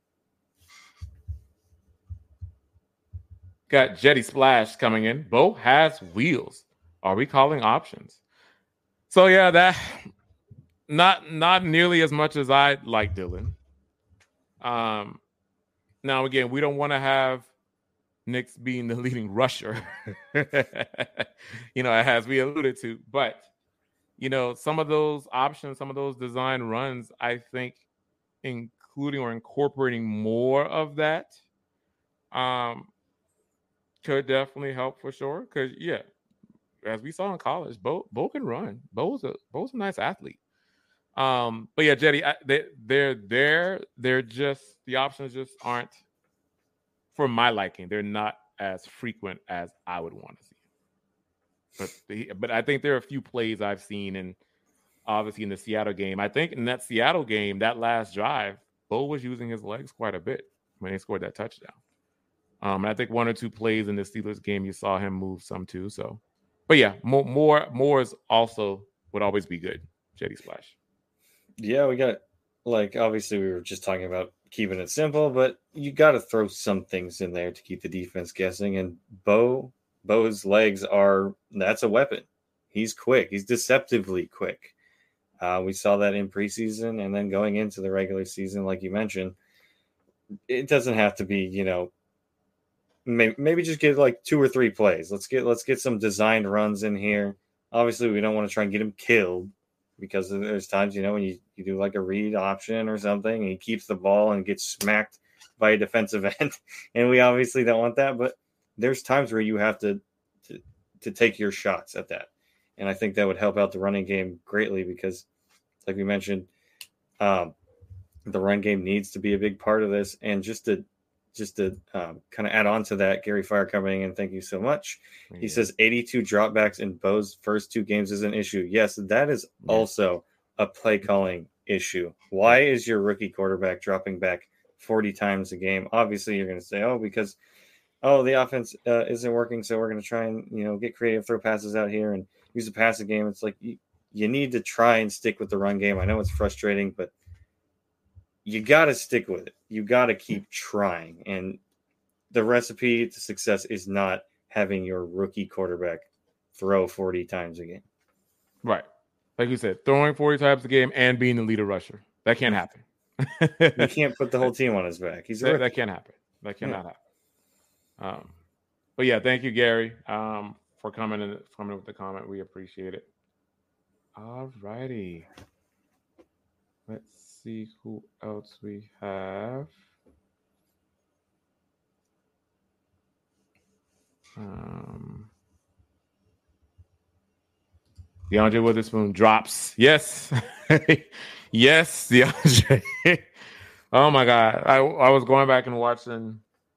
Got Jetty Splash coming in. Bo has wheels. Are we calling options? So yeah, that not not nearly as much as I'd like, Dylan. Um, now again, we don't want to have Nix being the leading rusher, you know, as we alluded to. But you know, some of those options, some of those design runs, I think, including or incorporating more of that. Um. Could definitely help for sure. Because, yeah, as we saw in college, Bo Bo can run. Bo's a Bo's a nice athlete. Um, but yeah, Jetty, I, they they're there. They're just the options just aren't for my liking. They're not as frequent as I would want to see. But the, but I think there are a few plays I've seen, and obviously in the Seattle game. I think in that Seattle game, that last drive, Bo was using his legs quite a bit when they scored that touchdown. Um, and I think one or two plays in the Steelers game, you saw him move some too. So, but yeah, more more more is also would always be good. Jetty Splash. Yeah, we got like obviously we were just talking about keeping it simple, but you got to throw some things in there to keep the defense guessing. And Bo, Bo's legs are that's a weapon. He's quick. He's deceptively quick. Uh, we saw that in preseason, and then going into the regular season, like you mentioned, it doesn't have to be, you know, maybe, maybe just get like two or three plays. Let's get let's get some designed runs in here. Obviously, we don't want to try and get him killed. Because there's times, you know, when you, you do like a read option or something and he keeps the ball and gets smacked by a defensive end. And we obviously don't want that. But there's times where you have to, to to take your shots at that. And I think that would help out the running game greatly because, like we mentioned, um, the run game needs to be a big part of this. And just to just to um, kind of add on to that, Gary Fire coming in, thank you so much. Yeah. He says eighty-two dropbacks in Bo's first two games is an issue. Yes, that is yeah. also a play calling issue. Why is your rookie quarterback dropping back forty times a game? Obviously, you're going to say, oh, because, oh, the offense uh, isn't working, so we're going to try and, you know, get creative, throw passes out here and use the passing game. It's like you, you need to try and stick with the run game. I know it's frustrating, but you got to stick with it. You got to keep trying. And the recipe to success is not having your rookie quarterback throw forty times a game. Right. Like you said, throwing forty times a game and being the leader rusher. That can't happen. You can't put the whole team on his back. He's that, that can't happen. That cannot yeah. happen. Um, but yeah, thank you, Gary, um, for coming in, coming with the comment. We appreciate it. All righty. Let's see who else we have. Um, DeAndre Witherspoon drops. Yes. Yes, DeAndre. Oh my God. I I was going back and watching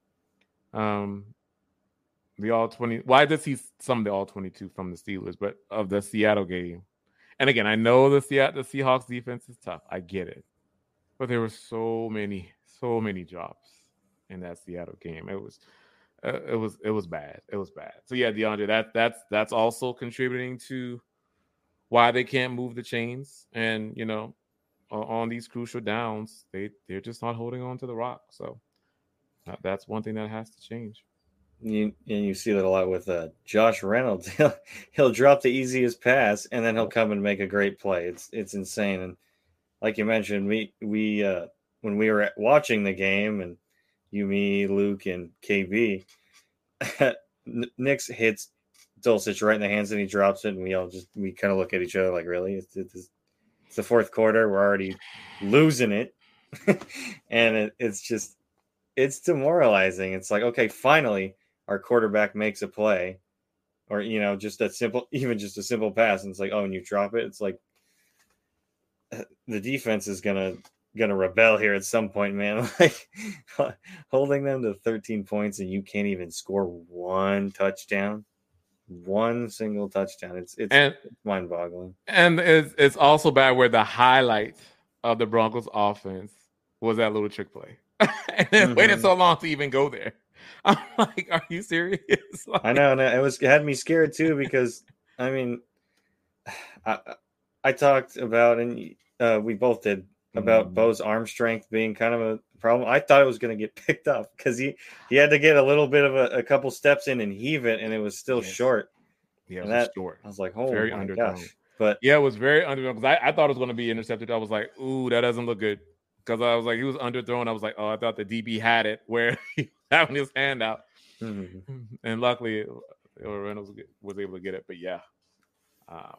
um the all twenty. Well, I did see some of the all twenty-two from the Steelers, but of the Seattle game. And again, I know the Seattle the Seahawks defense is tough. I get it. But there were so many, so many drops in that Seattle game. It was, uh, it was, it was bad. It was bad. So yeah, DeAndre, that that's that's also contributing to why they can't move the chains. And you know, on, on these crucial downs, they they're just not holding on to the rock. So uh, that's one thing that has to change. You and you see that a lot with uh, Josh Reynolds. He'll he'll drop the easiest pass and then he'll come and make a great play. It's it's insane. And like you mentioned, we we uh, when we were at watching the game, and you, me, Luke, and K B, Nix hits Dulcich right in the hands, and he drops it, and we all just we kind of look at each other like, really? It's, it's, it's the fourth quarter. We're already losing it, and it, it's just it's demoralizing. It's like, okay, finally, our quarterback makes a play, or you know, just that simple, even just a simple pass, and it's like, oh, and you drop it. It's like the defense is gonna gonna rebel here at some point, man. Like holding them to thirteen points and you can't even score one touchdown, one single touchdown. It's it's, and, it's mind-boggling. And it's it's also bad where the highlight of the Broncos offense was that little trick play, and then mm-hmm. waited so long to even go there. I'm like, are you serious? Like, I know, and it was it had me scared too because I mean, I I talked about and. Uh, we both did about mm-hmm. Bo's arm strength being kind of a problem. I thought it was going to get picked up because he, he had to get a little bit of a, a couple steps in and heave it, and it was still yes. short. Yeah, it and was that, short. I was like, oh very my underthrown. gosh. But yeah, it was very underthrown because I, I thought it was going to be intercepted. I was like, ooh, that doesn't look good because I was like, he was underthrown. I was like, oh, I thought the D B had it where he was having his hand out, mm-hmm. and luckily Reynolds was able to get it. But yeah. Um,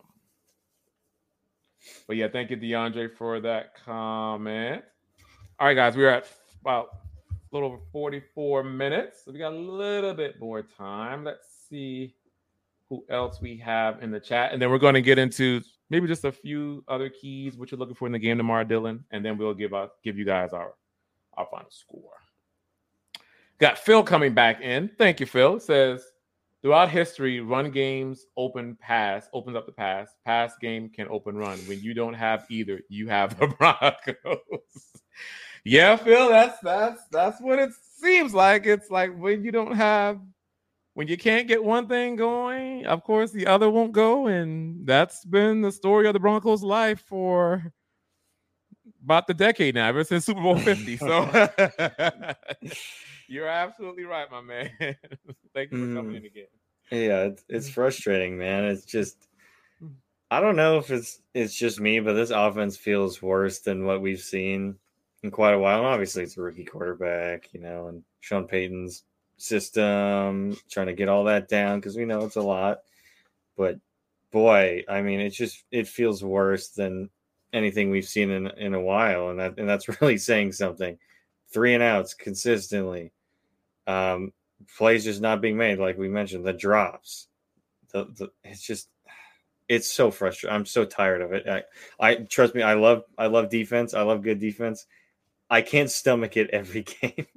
But yeah, thank you, DeAndre, for that comment. All right, guys, we're at about a little over forty-four minutes. So we got a little bit more time. Let's see who else we have in the chat, and then we're going to get into maybe just a few other keys, what you're looking for in the game tomorrow, Dylan, and then we'll give out give you guys our our final score. Got Phil coming back in. Thank you, Phil. It says, throughout history, run games open pass, opens up the pass. Pass game can open run. When you don't have either, you have the Broncos. Yeah, Phil, that's that's that's what it seems like. It's like when you don't have, when you can't get one thing going, of course the other won't go. And that's been the story of the Broncos' life for about the decade now, ever since Super Bowl fifty. So you're absolutely right, my man. Thank you for coming Mm. in again. Yeah, it's, it's frustrating, man. It's just, I don't know if it's it's just me, but this offense feels worse than what we've seen in quite a while. And obviously, it's a rookie quarterback, you know, and Sean Payton's system, trying to get all that down because we know it's a lot. But boy, I mean, it just it feels worse than anything we've seen in in a while, and that and that's really saying something. Three and outs consistently. Um, plays just not being made, like we mentioned, the drops. The, the it's just it's so frustrating. I'm so tired of it. I, I trust me, I love I love defense. I love good defense. I can't stomach it every game.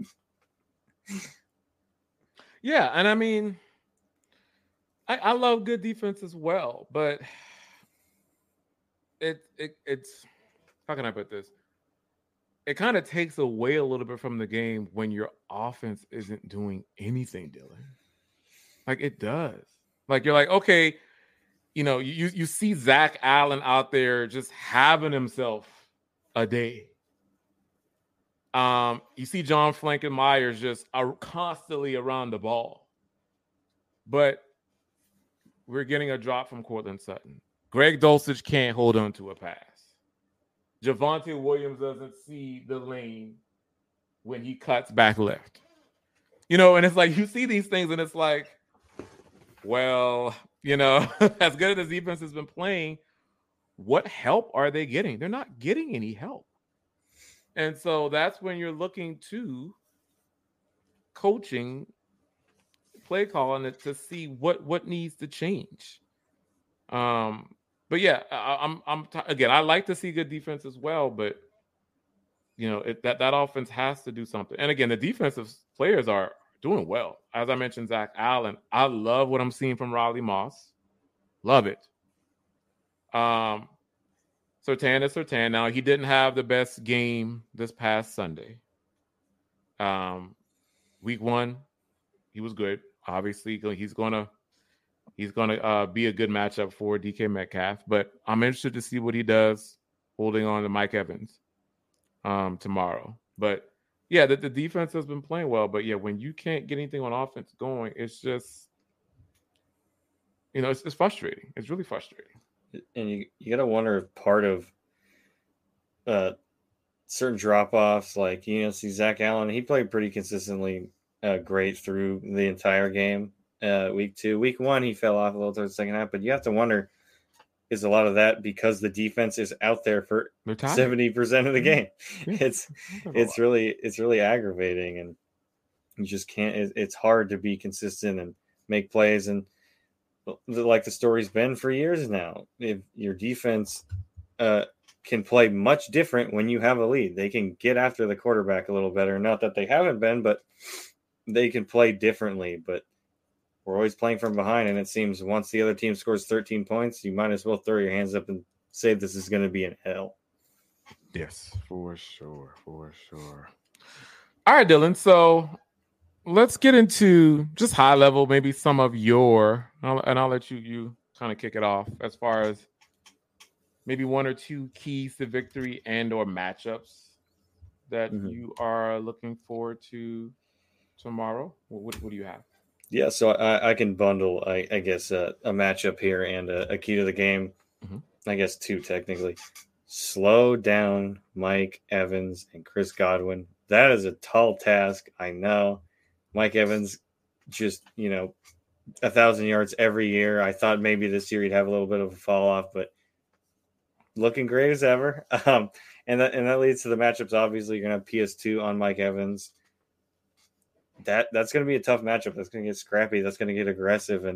Yeah, and I mean, I, I love good defense as well, but it it it's how can I put this? It kind of takes away a little bit from the game when your offense isn't doing anything, Dylan. Like it does. Like you're like, okay, you know, you you see Zach Allen out there just having himself a day. Um, you see John Frankenmeyers just are constantly around the ball, but we're getting a drop from Cortland Sutton. Greg Dulcich can't hold on to a pass. Javonte Williams doesn't see the lane when he cuts back left. You know, and it's like you see these things and it's like, well, you know, as good as the defense has been playing, what help are they getting? They're not getting any help. And so that's when you're looking to coaching, play calling it to see what what needs to change. Um, but yeah, I, I'm I'm t- again, I like to see good defense as well, but you know it, that that offense has to do something. And again, the defensive players are doing well. As I mentioned, Zach Allen, I love what I'm seeing from Riley Moss. Love it. Um. Surtain is Surtain. Now, he didn't have the best game this past Sunday. Um, week one, he was good. Obviously, he's gonna he's gonna uh, be a good matchup for D K Metcalf. But I'm interested to see what he does holding on to Mike Evans um, tomorrow. But yeah, the, the defense has been playing well. But yeah, when you can't get anything on offense going, it's just you know it's, it's frustrating. It's really frustrating. And you, you got to wonder if part of uh, certain drop-offs, like, you know, see Zach Allen, he played pretty consistently uh, great through the entire game. Uh, week two. Week one, he fell off a little towards the second half, but you have to wonder, is a lot of that because the defense is out there for seventy percent of the game? Yeah. It's it's really it's really aggravating, and you just can't it, it's hard to be consistent and make plays. And like the story's been for years now, if your defense uh, can play much different when you have a lead, they can get after the quarterback a little better. Not that they haven't been, but they can play differently. But we're always playing from behind, and it seems once the other team scores thirteen points, you might as well throw your hands up and say this is going to be in hell. Yes, for sure, for sure. All right, Dylan. So let's get into just high level, maybe some of your, and I'll, and I'll let you you kind of kick it off as far as maybe one or two keys to victory and or matchups that mm-hmm. you are looking forward to tomorrow. What, what, what do you have? Yeah, so I, I can bundle, I, I guess, uh, a matchup here and a, a key to the game. Mm-hmm. I guess two technically. Slow down Mike Evans and Chris Godwin. That is a tall task, I know. Mike Evans, just, you know, a thousand yards every year. I thought maybe this year he'd have a little bit of a fall off, but looking great as ever. Um, and that and that leads to the matchups. Obviously, you're gonna have P S two on Mike Evans. That that's gonna be a tough matchup. That's gonna get scrappy. That's gonna get aggressive. And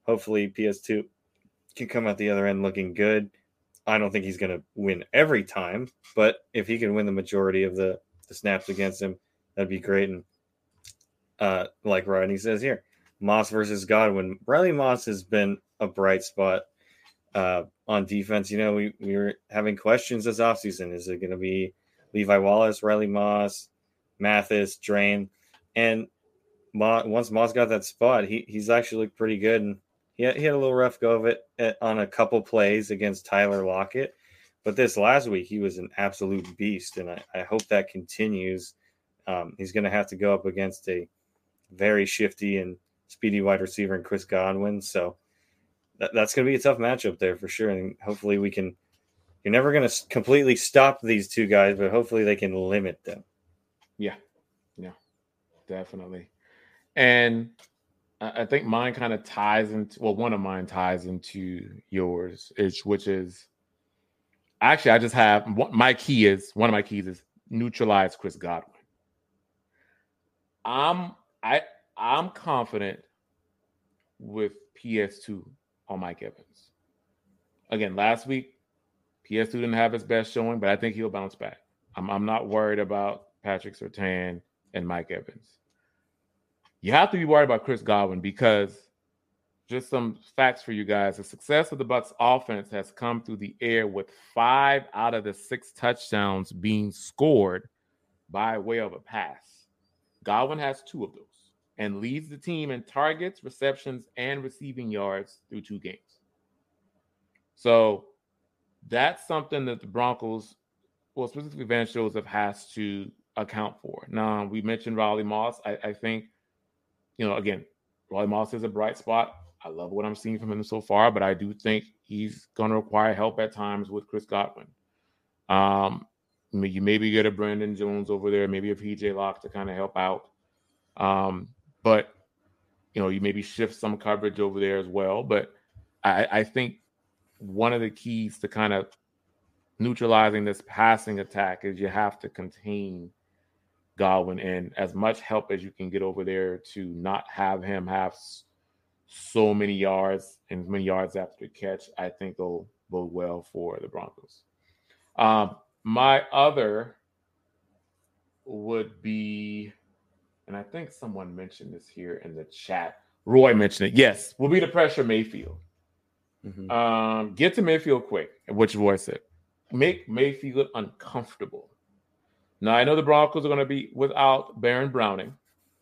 hopefully P S two can come out the other end looking good. I don't think he's going to win every time, but if he can win the majority of the, the snaps against him, that'd be great. And uh, like Rodney says here, Moss versus Godwin. Riley Moss has been a bright spot uh, on defense. You know, we, we were having questions this offseason. Is it going to be Levi Wallace, Riley Moss, Mathis, Drain? And Mo- once Moss got that spot, he he's actually looked pretty good. And he had, he had a little rough go of it at, on a couple plays against Tyler Lockett. But this last week, he was an absolute beast. And I, I hope that continues. Um, he's going to have to go up against a very shifty and speedy wide receiver in Chris Godwin. So that, that's going to be a tough matchup there for sure. And hopefully we can – you're never going to completely stop these two guys, but hopefully they can limit them. Yeah. Yeah, definitely. And I think mine kind of ties into, well, one of mine ties into yours, is, which is actually, I just have, my key is, one of my keys is neutralize Chris Godwin. I'm, I, I'm confident with P S two on Mike Evans. Again, last week, P S two didn't have his best showing, but I think he'll bounce back. I'm, I'm not worried about Patrick Surtain and Mike Evans. You have to be worried about Chris Godwin because just some facts for you guys. The success of the Bucs offense has come through the air with five out of the six touchdowns being scored by way of a pass. Godwin has two of those and leads the team in targets, receptions, and receiving yards through two games. So that's something that the Broncos, well, specifically Vance Joseph, has to account for. Now, we mentioned Riley Moss. I, I think, you know, again, Riley Moss is a bright spot. I love what I'm seeing from him so far, but I do think he's going to require help at times with Chris Godwin. Um, you maybe get a Brandon Jones over there, maybe a P J Locke to kind of help out. Um, but, you know, you maybe shift some coverage over there as well. But I, I think one of the keys to kind of neutralizing this passing attack is you have to contain Godwin, and as much help as you can get over there to not have him have so many yards and many yards after the catch, I think will bode well for the Broncos. Um, my other would be, and I think someone mentioned this here in the chat. Roy mentioned it. Yes, will be to pressure Mayfield. Mm-hmm. Um, get to Mayfield quick, which Roy said. Make Mayfield uncomfortable. Now, I know the Broncos are going to be without Baron Browning,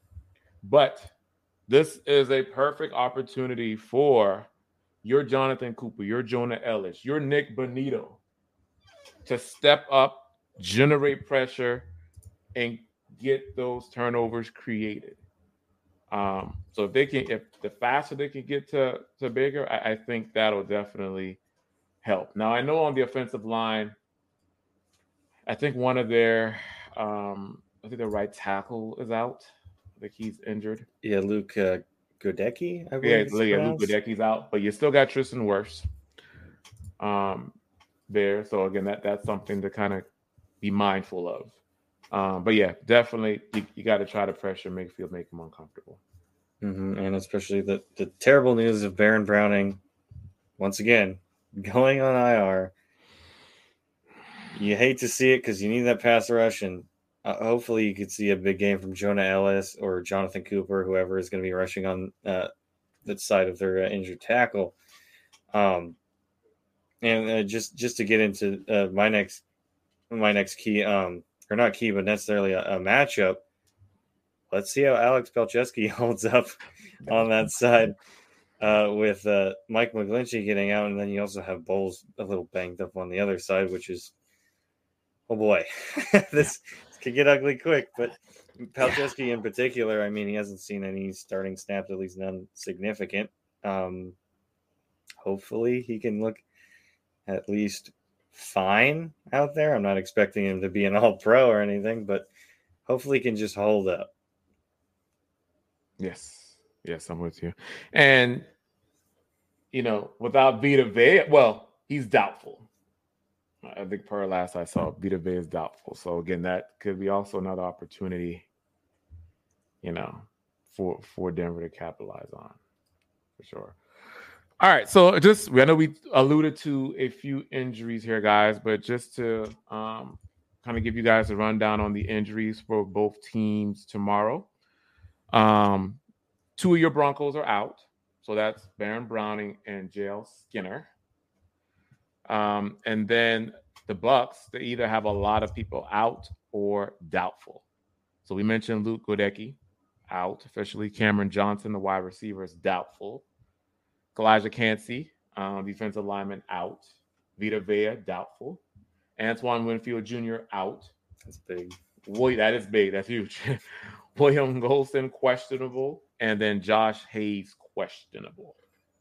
but this is a perfect opportunity for your Jonathan Cooper, your Jonah Ellis, your Nick Bonito to step up, generate pressure, and get those turnovers created. Um, so if they can, if the faster they can get to, to Baker, I, I think that'll definitely help. Now, I know on the offensive line, I think one of their, um, I think their right tackle is out. I think he's injured. Yeah, Luke uh, Godecki, I Yeah, believe. yeah, Luke Godecki's out, but you still got Tristan Wirfs um, there. So again, that that's something to kind of be mindful of. Um, but yeah, definitely you, you got to try to pressure Mayfield, make him uncomfortable. Mm-hmm. And especially the the terrible news of Baron Browning once again going on I R. You hate to see it because you need that pass rush, and uh, hopefully you could see a big game from Jonah Ellis or Jonathan Cooper, whoever is going to be rushing on uh, the side of their uh, injured tackle. Um, and uh, just just to get into uh, my next my next key, um, or not key, but necessarily a, a matchup. Let's see how Alex Palczewski holds up on that side uh, with uh, Mike McGlinchey getting out, and then you also have Bowles a little banged up on the other side, which is. Oh boy, this, this could get ugly quick. But Palczewski in particular, I mean, he hasn't seen any starting snaps, at least none significant. Um, hopefully, he can look at least fine out there. I'm not expecting him to be an all-pro or anything, but hopefully, he can just hold up. Yes, yes, I'm with you. And you know, without Vita Vea, well, he's doubtful. I think per last I saw, Vita Vea is doubtful. So again, that could be also another opportunity, you know, for for Denver to capitalize on. for sure. All right, so just I know we alluded to a few injuries here, guys, but just to um, kind of give you guys a rundown on the injuries for both teams tomorrow. Um, two of your Broncos are out, so that's Baron Browning and J L Skinner. Um, and then the Bucks, they either have a lot of people out or doubtful. So we mentioned Luke Goedeke out officially. Cameron Johnson, the wide receiver, is doubtful. Elijah Cansey, um, defensive lineman, out. Vita Vea, doubtful. Antoine Winfield Junior out. That's big. Boy, that is big. That's huge. William Golston, questionable. And then Josh Hayes, questionable.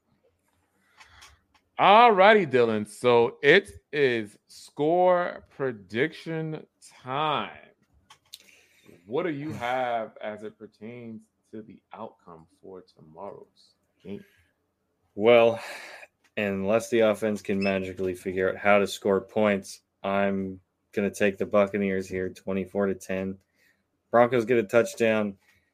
All righty, Dylan. So it is score prediction time. What do you have as it pertains to the outcome for tomorrow's game? Well, unless the offense can magically figure out how to score points, I'm going to take the Buccaneers here, twenty-four to ten. Broncos get a touchdown.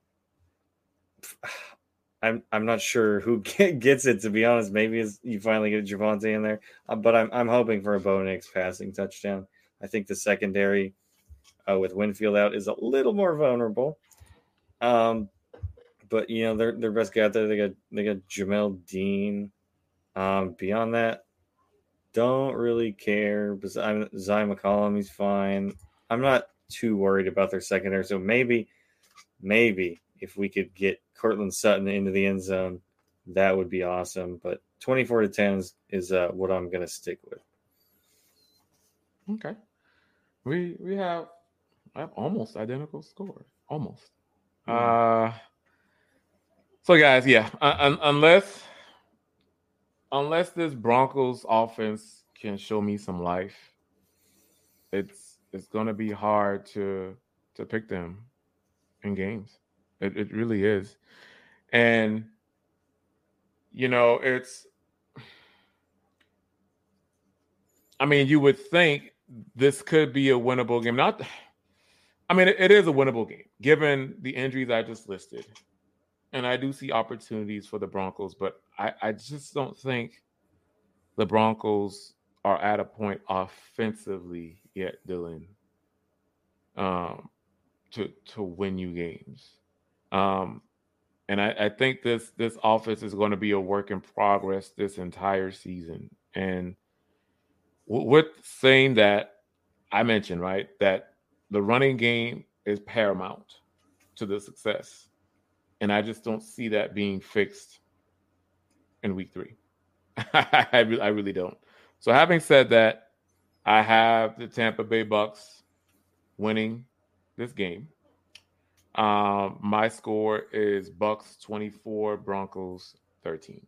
I'm I'm not sure who gets it, to be honest. Maybe you finally get Javonte in there, uh, but I'm I'm hoping for a Bo Nix passing touchdown. I think the secondary uh, with Winfield out is a little more vulnerable. Um, but you know, their their best guy out there, they got they got Jamel Dean. Um, beyond that, don't really care. But I'm Zy McCollum, he's fine. I'm not too worried about their secondary. So maybe, maybe if we could get Cortland Sutton into the end zone, that would be awesome. But twenty-four to ten is, is uh, what I'm going to stick with. Okay. We we have I have almost identical scores. Almost. Mm. Uh so guys, yeah, un- unless unless this Broncos offense can show me some life, it's it's going to be hard to to pick them in games. It it really is. And you know, it's I mean, you would think this could be a winnable game. Not I mean, it, it is a winnable game given the injuries I just listed. And I do see opportunities for the Broncos, but I, I just don't think the Broncos are at a point offensively yet, Dylan, um, to to win you games. Um, and I, I think this this offense is going to be a work in progress this entire season. And w- with saying that, I mentioned, right, that the running game is paramount to the success. And I just don't see that being fixed in week three. I, really, I really don't. So having said that, I have the Tampa Bay Bucks winning this game. Um, my score is Bucks twenty-four, Broncos thirteen.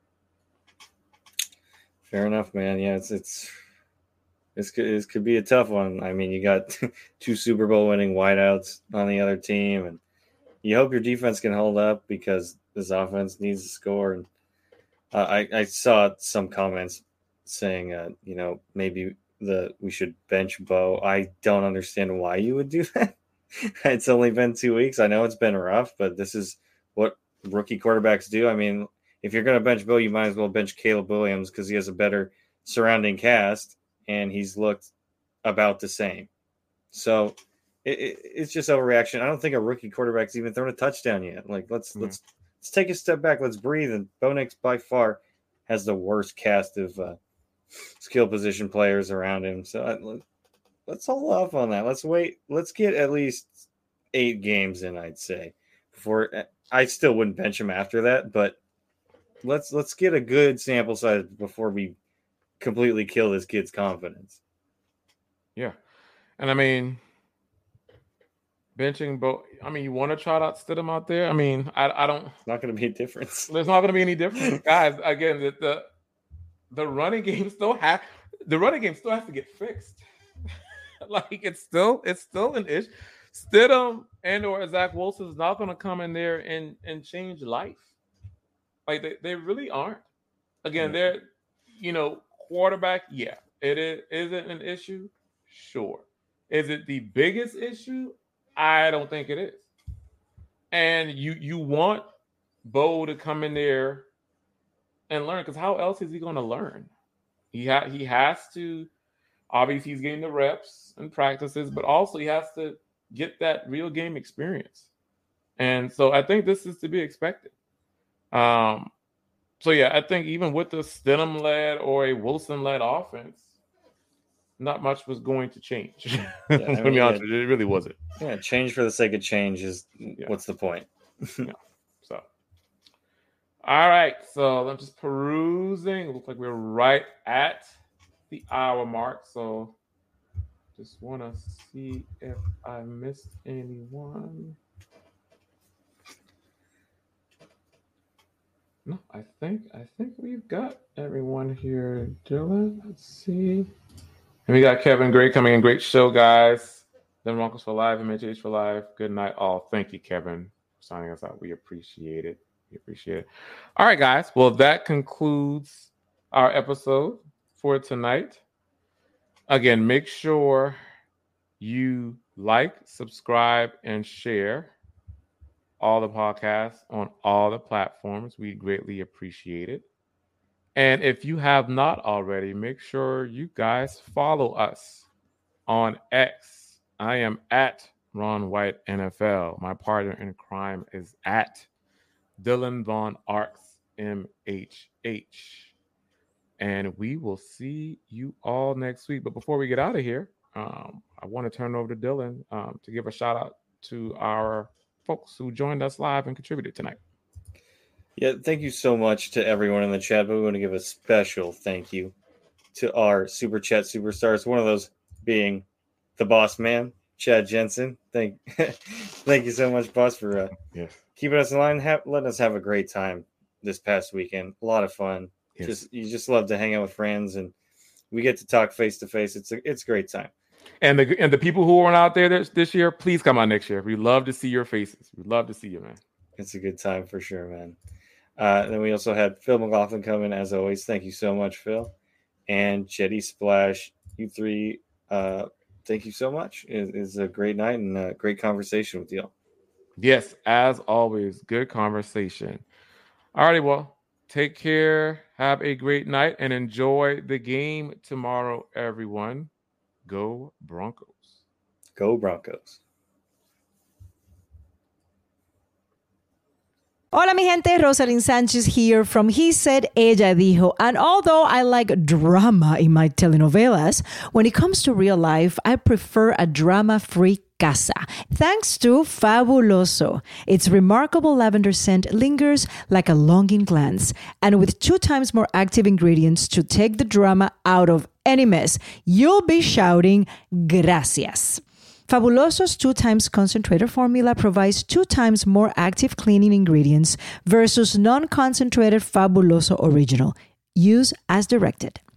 Fair enough, man. Yeah, it's it's this could this could be a tough one. I mean, you got two Super Bowl winning wideouts on the other team, and you hope your defense can hold up because this offense needs to score. And uh, I, I saw some comments saying, uh, you know, maybe the we should bench Bo. I don't understand why you would do that. It's only been two weeks. I know it's been rough, but this is what rookie quarterbacks do. I mean, if you're going to bench Bo, you might as well bench Caleb Williams because he has a better surrounding cast and he's looked about the same. So It, it, it's just overreaction. I don't think a rookie quarterback's even thrown a touchdown yet. Like let's mm-hmm. let's let's take a step back. Let's breathe. And Bo Nix by far has the worst cast of uh, skill position players around him. So uh, let's hold off on that. Let's wait. Let's get at least eight games in. I'd say before I still wouldn't bench him after that, but let's let's get a good sample size before we completely kill this kid's confidence. Yeah, and I mean. Benching Bo, I mean, you want to try to sit him out there? I mean, I, I don't. It's not going to be a difference. There's not going to be any difference, guys. Again, the, the the running game still have the running game still has to get fixed. Like it's still it's still an issue. Stidham and or Zach Wilson is not going to come in there and and change life. Like they, they really aren't. Again, they're you know quarterback. Yeah, it is. Is it an issue? Sure. Is it the biggest issue? I don't think it is. And you you want Bo to come in there and learn. Because how else is he going to learn? He ha- he has to. Obviously, he's getting the reps and practices, but also he has to get that real game experience. And so I think this is to be expected. Um, so yeah, I think even with the Stidham-led or a Wilson-led offense, not much was going to change. Yeah, I mean, to be honest, yeah, it really wasn't. Yeah, change for the sake of change is yeah. What's the point? Yeah. So, all right. So I'm just perusing. It looks like we're right at the hour mark. So just want to see if I missed anyone. No, I think I think we've got everyone here. Dylan, let's see. And we got Kevin Gray coming in. Great show, guys. Then Broncos for Live, M H H for Live. Good night, all. Thank you, Kevin, for signing us out. We appreciate it. We appreciate it. All right, guys. Well, that concludes our episode for tonight. Again, make sure you like, subscribe, and share all the podcasts on all the platforms. We greatly appreciate it. And if you have not already, make sure you guys follow us on X. I am at Ron White N F L. My partner in crime is at Dylan Von Arks M H H. And we will see you all next week. But before we get out of here, um, I want to turn it over to Dylan um, to give a shout out to our folks who joined us live and contributed tonight. Yeah, thank you so much to everyone in the chat, but we want to give a special thank you to our Super Chat superstars, one of those being the boss man, Chad Jensen. Thank thank you so much, boss, for uh, yes. keeping us in line, have, letting us have a great time this past weekend. A lot of fun. Yes. Just You just love to hang out with friends, and we get to talk face-to-face. It's a, it's a great time. And the and the people who weren't out there this, this year, please come out next year. We love to see your faces. We love to see you, man. It's a good time for sure, man. Uh, then we also had Phil McLaughlin come in, as always. Thank you so much, Phil. And Jetty Splash, you three, uh, thank you so much. It, it's a great night and a great conversation with you all. Yes, as always, good conversation. All righty, well, take care. Have a great night and enjoy the game tomorrow, everyone. Go Broncos. Go Broncos. Hola mi gente, Rosalind Sanchez here from He Said, Ella Dijo. And although I like drama in my telenovelas, when it comes to real life, I prefer a drama-free casa. Thanks to Fabuloso. Its remarkable lavender scent lingers like a longing glance. And with two times more active ingredients to take the drama out of any mess, you'll be shouting, gracias. Fabuloso's two times concentrated formula provides two times more active cleaning ingredients versus non-concentrated Fabuloso Original. Use as directed.